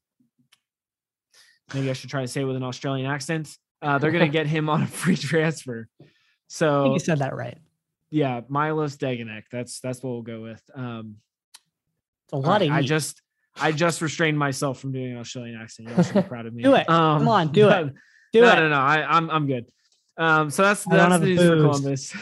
Speaker 7: Maybe I should try to say it with an Australian accent. Uh, they're going to get him on a free transfer.
Speaker 5: I think
Speaker 7: So
Speaker 5: you said that right.
Speaker 7: yeah, Milos Degenek. That's that's what we'll go with. Um,
Speaker 5: It's a lot
Speaker 7: I,
Speaker 5: of
Speaker 7: I
Speaker 5: heat.
Speaker 7: just I just restrained myself from doing an Australian accent. You should be proud of me.
Speaker 5: Do it.
Speaker 7: Um,
Speaker 5: Come on, do
Speaker 7: no,
Speaker 5: it. Do
Speaker 7: no,
Speaker 5: it.
Speaker 7: no, no. I, I'm I'm good. Um, so that's
Speaker 5: I don't
Speaker 7: that's
Speaker 5: have
Speaker 7: the
Speaker 5: a
Speaker 7: news for
Speaker 5: booze.
Speaker 7: Columbus,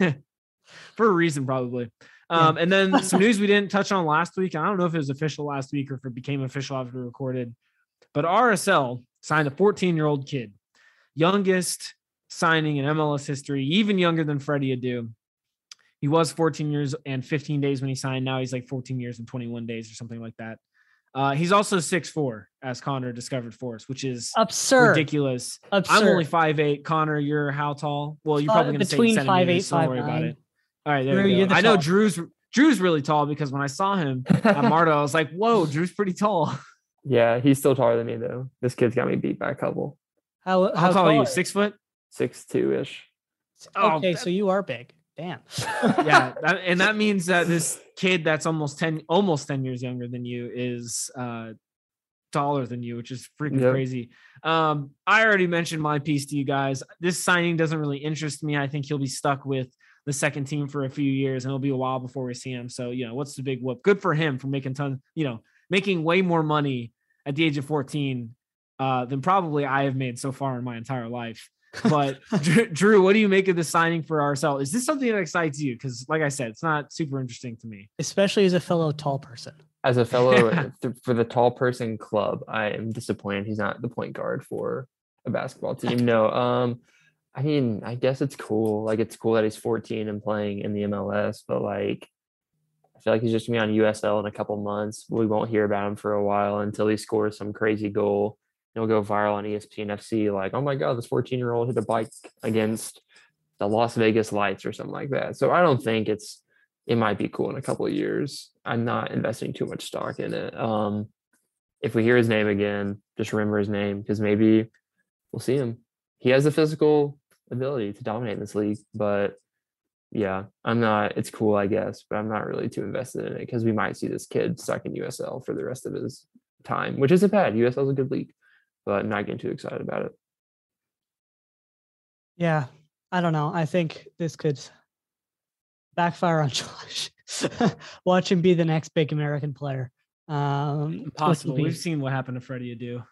Speaker 7: for a reason probably. Um, and then some news we didn't touch on last week. I don't know if it was official last week or if it became official after we recorded, but R S L signed a fourteen-year-old kid, youngest signing in M L S history, even younger than Freddie Adu. He was fourteen years and fifteen days when he signed. Now he's like fourteen years and twenty-one days or something like that. Uh, he's also six foot four, as Connor discovered for us, which is
Speaker 5: Absurd.
Speaker 7: ridiculous.
Speaker 5: Absurd.
Speaker 7: I'm only five eight. Connor, you're how tall? Well, you're
Speaker 5: Uh,
Speaker 7: probably going to say
Speaker 5: between
Speaker 7: centimeters.
Speaker 5: five eight,
Speaker 7: so don't
Speaker 5: five
Speaker 7: worry about
Speaker 5: nine.
Speaker 7: it. All right, there
Speaker 5: Drew,
Speaker 7: you
Speaker 5: you're
Speaker 7: go.
Speaker 5: the
Speaker 7: I know
Speaker 5: tall-
Speaker 7: Drew's Drew's really tall because when I saw him at Marta, I was like, whoa, Drew's pretty tall.
Speaker 6: Yeah, he's still taller than me though. This kid's got me beat by a couple.
Speaker 5: How,
Speaker 7: How, tall are you?
Speaker 5: are
Speaker 7: Six foot?
Speaker 6: Six two ish.
Speaker 7: Oh,
Speaker 5: Okay,
Speaker 7: that-
Speaker 5: so you are big. Damn.
Speaker 7: yeah, that, and that means that this kid that's almost ten, almost ten years younger than you is uh, taller than you, which is freaking
Speaker 6: Yep.
Speaker 7: crazy. Um, I already mentioned my piece to you guys. This signing doesn't really interest me. I think he'll be stuck with the second team for a few years, and it'll be a while before we see him. So, you know, what's the big whoop? Good for him for making tons, you know, making way more money at the age of fourteen uh, than probably I have made so far in my entire life. But Drew, Drew, what do you make of the signing for R S L? Is this something that excites you? Because, like I said, it's not super interesting to me.
Speaker 5: Especially as a fellow tall person.
Speaker 6: As a fellow th- for the tall person club, I am disappointed he's not the point guard for a basketball team. No, um, I mean, I guess it's cool. Like, it's cool that he's fourteen and playing in the M L S, but like, I feel like he's just gonna be on U S L in a couple months. We won't hear about him for a while until he scores some crazy goal. He'll go viral on E S P N F C, like, oh my God, this fourteen-year-old hit a bike against the Las Vegas Lights or something like that. So I don't think it's, it might be cool in a couple of years. I'm not investing too much stock in it. Um, if we hear his name again, just remember his name because maybe we'll see him. He has the physical ability to dominate in this league, but yeah, I'm not, it's cool, I guess, but I'm not really too invested in it because we might see this kid stuck in U S L for the rest of his time, which isn't bad. U S L is a good league, but I'm not getting too excited about it.
Speaker 5: Yeah, I don't know. I think this could backfire on Josh. Watch him be the next big American player. Um, which
Speaker 7: Possible.
Speaker 5: will be-
Speaker 7: We've seen what happened to Freddie Adu.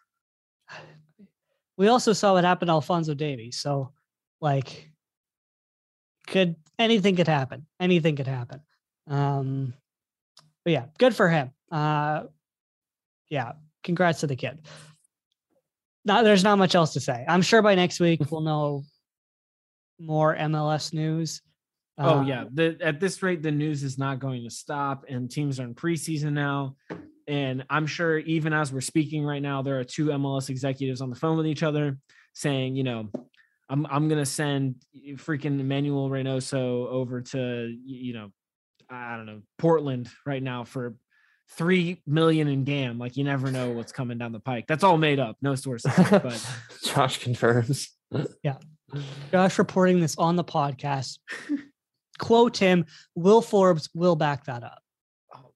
Speaker 5: We also saw what happened to Alfonso Davies. So, like, could anything could happen? Anything could happen. Um, but yeah, good for him. Uh, yeah, congrats to the kid. Not, there's not much else to say. I'm sure by next week we'll know more M L S news.
Speaker 7: Oh
Speaker 5: Uh,
Speaker 7: yeah, the, at this rate, the news is not going to stop, and teams are in preseason now. And I'm sure even as we're speaking right now, there are two M L S executives on the phone with each other saying, you know, I'm I'm gonna send freaking Emmanuel Reynoso over to, you know, I don't know, Portland right now for three million in G A M. Like, you never know what's coming down the pike. That's all made up, no sources. But
Speaker 6: Josh confirms.
Speaker 5: Josh reporting this on the podcast. Quote him, Will Forbes will back that up.
Speaker 7: oh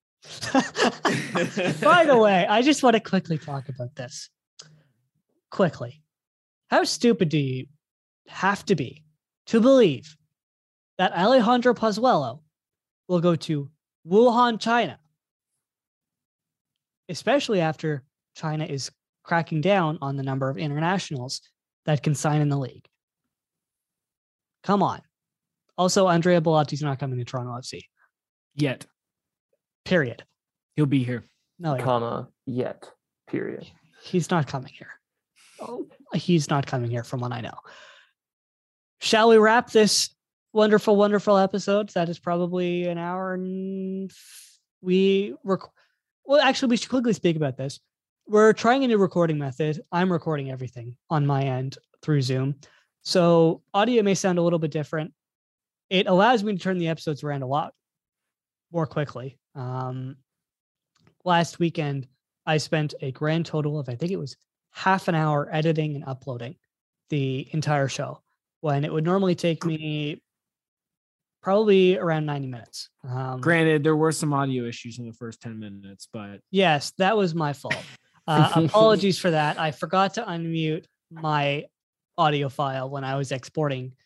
Speaker 7: god.
Speaker 5: By the way, I just want to quickly talk about this. Quickly. How stupid do you have to be to believe that Alejandro Pozuelo will go to Wuhan, China? Especially after China is cracking down on the number of internationals that can sign in the league. Come on. Also, Andrea Belotti's not coming to Toronto F C.
Speaker 7: Yet
Speaker 5: Period.
Speaker 7: he'll be here.
Speaker 5: No, he-
Speaker 6: Comma, yet, period.
Speaker 5: he's not coming here. Oh, he's not coming here from what I know. Shall we wrap this wonderful, wonderful episode? That is probably an hour and we rec- well, actually, we should quickly speak about this. We're trying a new recording method. I'm recording everything on my end through Zoom. So audio may sound a little bit different. It allows me to turn the episodes around a lot more quickly. Um, last weekend, I spent a grand total of, I think it was half an hour editing and uploading the entire show when it would normally take me probably around ninety minutes. Um,
Speaker 7: Granted, there were some audio issues in the first ten minutes, but
Speaker 5: Yes, that was my fault. Uh, apologies for that. I forgot to unmute my audio file when I was exporting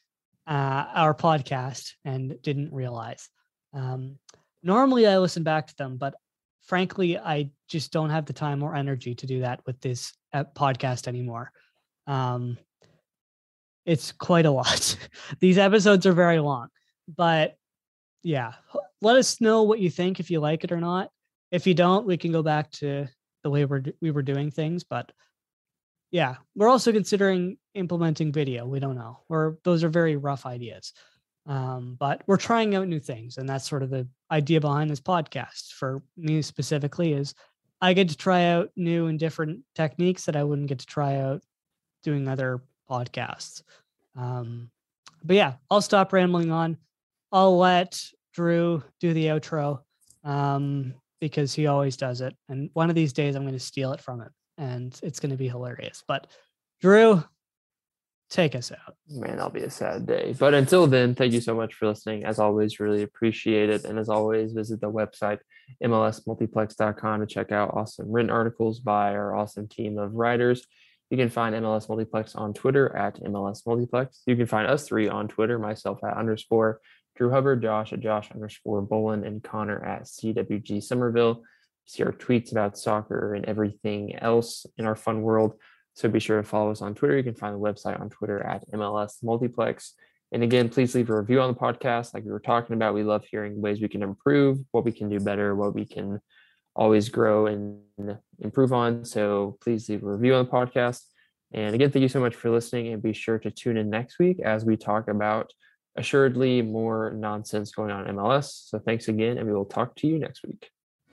Speaker 5: uh, our podcast and didn't realize. Um, normally I listen back to them, but frankly, I just don't have the time or energy to do that with this uh, podcast anymore. Um, it's quite a lot. These episodes are very long, but yeah, let us know what you think, if you like it or not. If you don't, we can go back to the way we're, we were doing things, but yeah, we're also considering implementing video. We don't know, or those are very rough ideas. Um, but we're trying out new things, and that's sort of the idea behind this podcast. For me specifically, is I get to try out new and different techniques that I wouldn't get to try out doing other podcasts. Um, but yeah, I'll stop rambling on. I'll let Drew do the outro um, because he always does it. And one of these days I'm going to steal it from him, and it's going to be hilarious. But Drew, take us out.
Speaker 6: Man, that'll be a sad day. But until then, thank you so much for listening. As always, really appreciate it. And as always, visit the website, M L S multiplex dot com, to check out awesome written articles by our awesome team of writers. You can find M L S Multiplex on Twitter at M L S Multiplex. You can find us three on Twitter, myself at underscore Drew Hubbard, Josh at Josh underscore Bolin, and Connor at C W G Somerville. See our tweets about soccer and everything else in our fun world. So be sure to follow us on Twitter. You can find the website on Twitter at M L S Multiplex. And again, please leave a review on the podcast. Like we were talking about, we love hearing ways we can improve, what we can do better, what we can always grow and improve on. So please leave a review on the podcast. And again, thank you so much for listening, and be sure to tune in next week as we talk about assuredly more nonsense going on in M L S. So thanks again, and we will talk to you next week.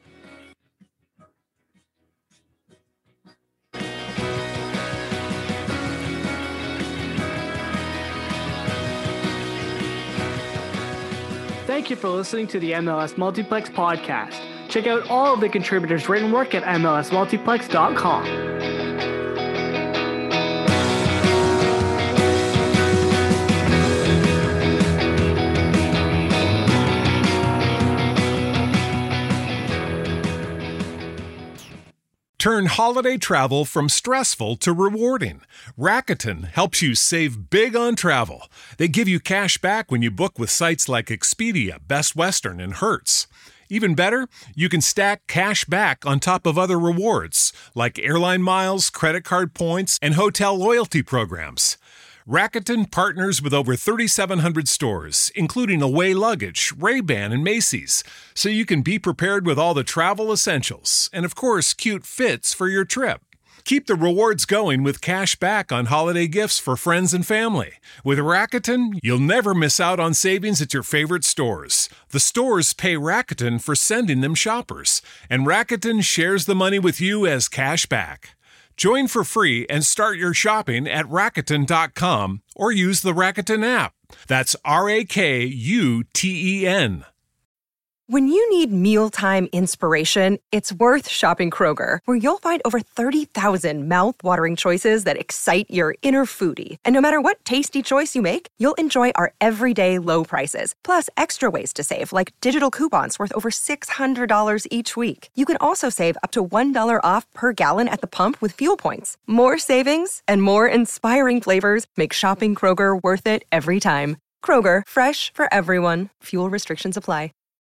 Speaker 5: Thank you for listening to the M L S Multiplex podcast. Check out all of the contributors' written work at M L S multiplex dot com.
Speaker 8: Turn holiday travel from stressful to rewarding. Rakuten helps you save big on travel. They give you cash back when you book with sites like Expedia, Best Western, and Hertz. Even better, you can stack cash back on top of other rewards, like airline miles, credit card points, and hotel loyalty programs. Rakuten partners with over thirty-seven hundred stores, including Away Luggage, Ray-Ban, and Macy's, so you can be prepared with all the travel essentials and, of course, cute fits for your trip. Keep the rewards going with cash back on holiday gifts for friends and family. With Rakuten, you'll never miss out on savings at your favorite stores. The stores pay Rakuten for sending them shoppers, and Rakuten shares the money with you as cash back. Join for free and start your shopping at Rakuten dot com or use the Rakuten app. That's R A K U T E N.
Speaker 9: When you need mealtime inspiration, it's worth shopping Kroger, where you'll find over thirty thousand mouth-watering choices that excite your inner foodie. And no matter what tasty choice you make, you'll enjoy our everyday low prices, plus extra ways to save, like digital coupons worth over six hundred dollars each week. You can also save up to one dollar off per gallon at the pump with fuel points. More savings and more inspiring flavors make shopping Kroger worth it every time. Kroger, fresh for everyone. Fuel restrictions apply.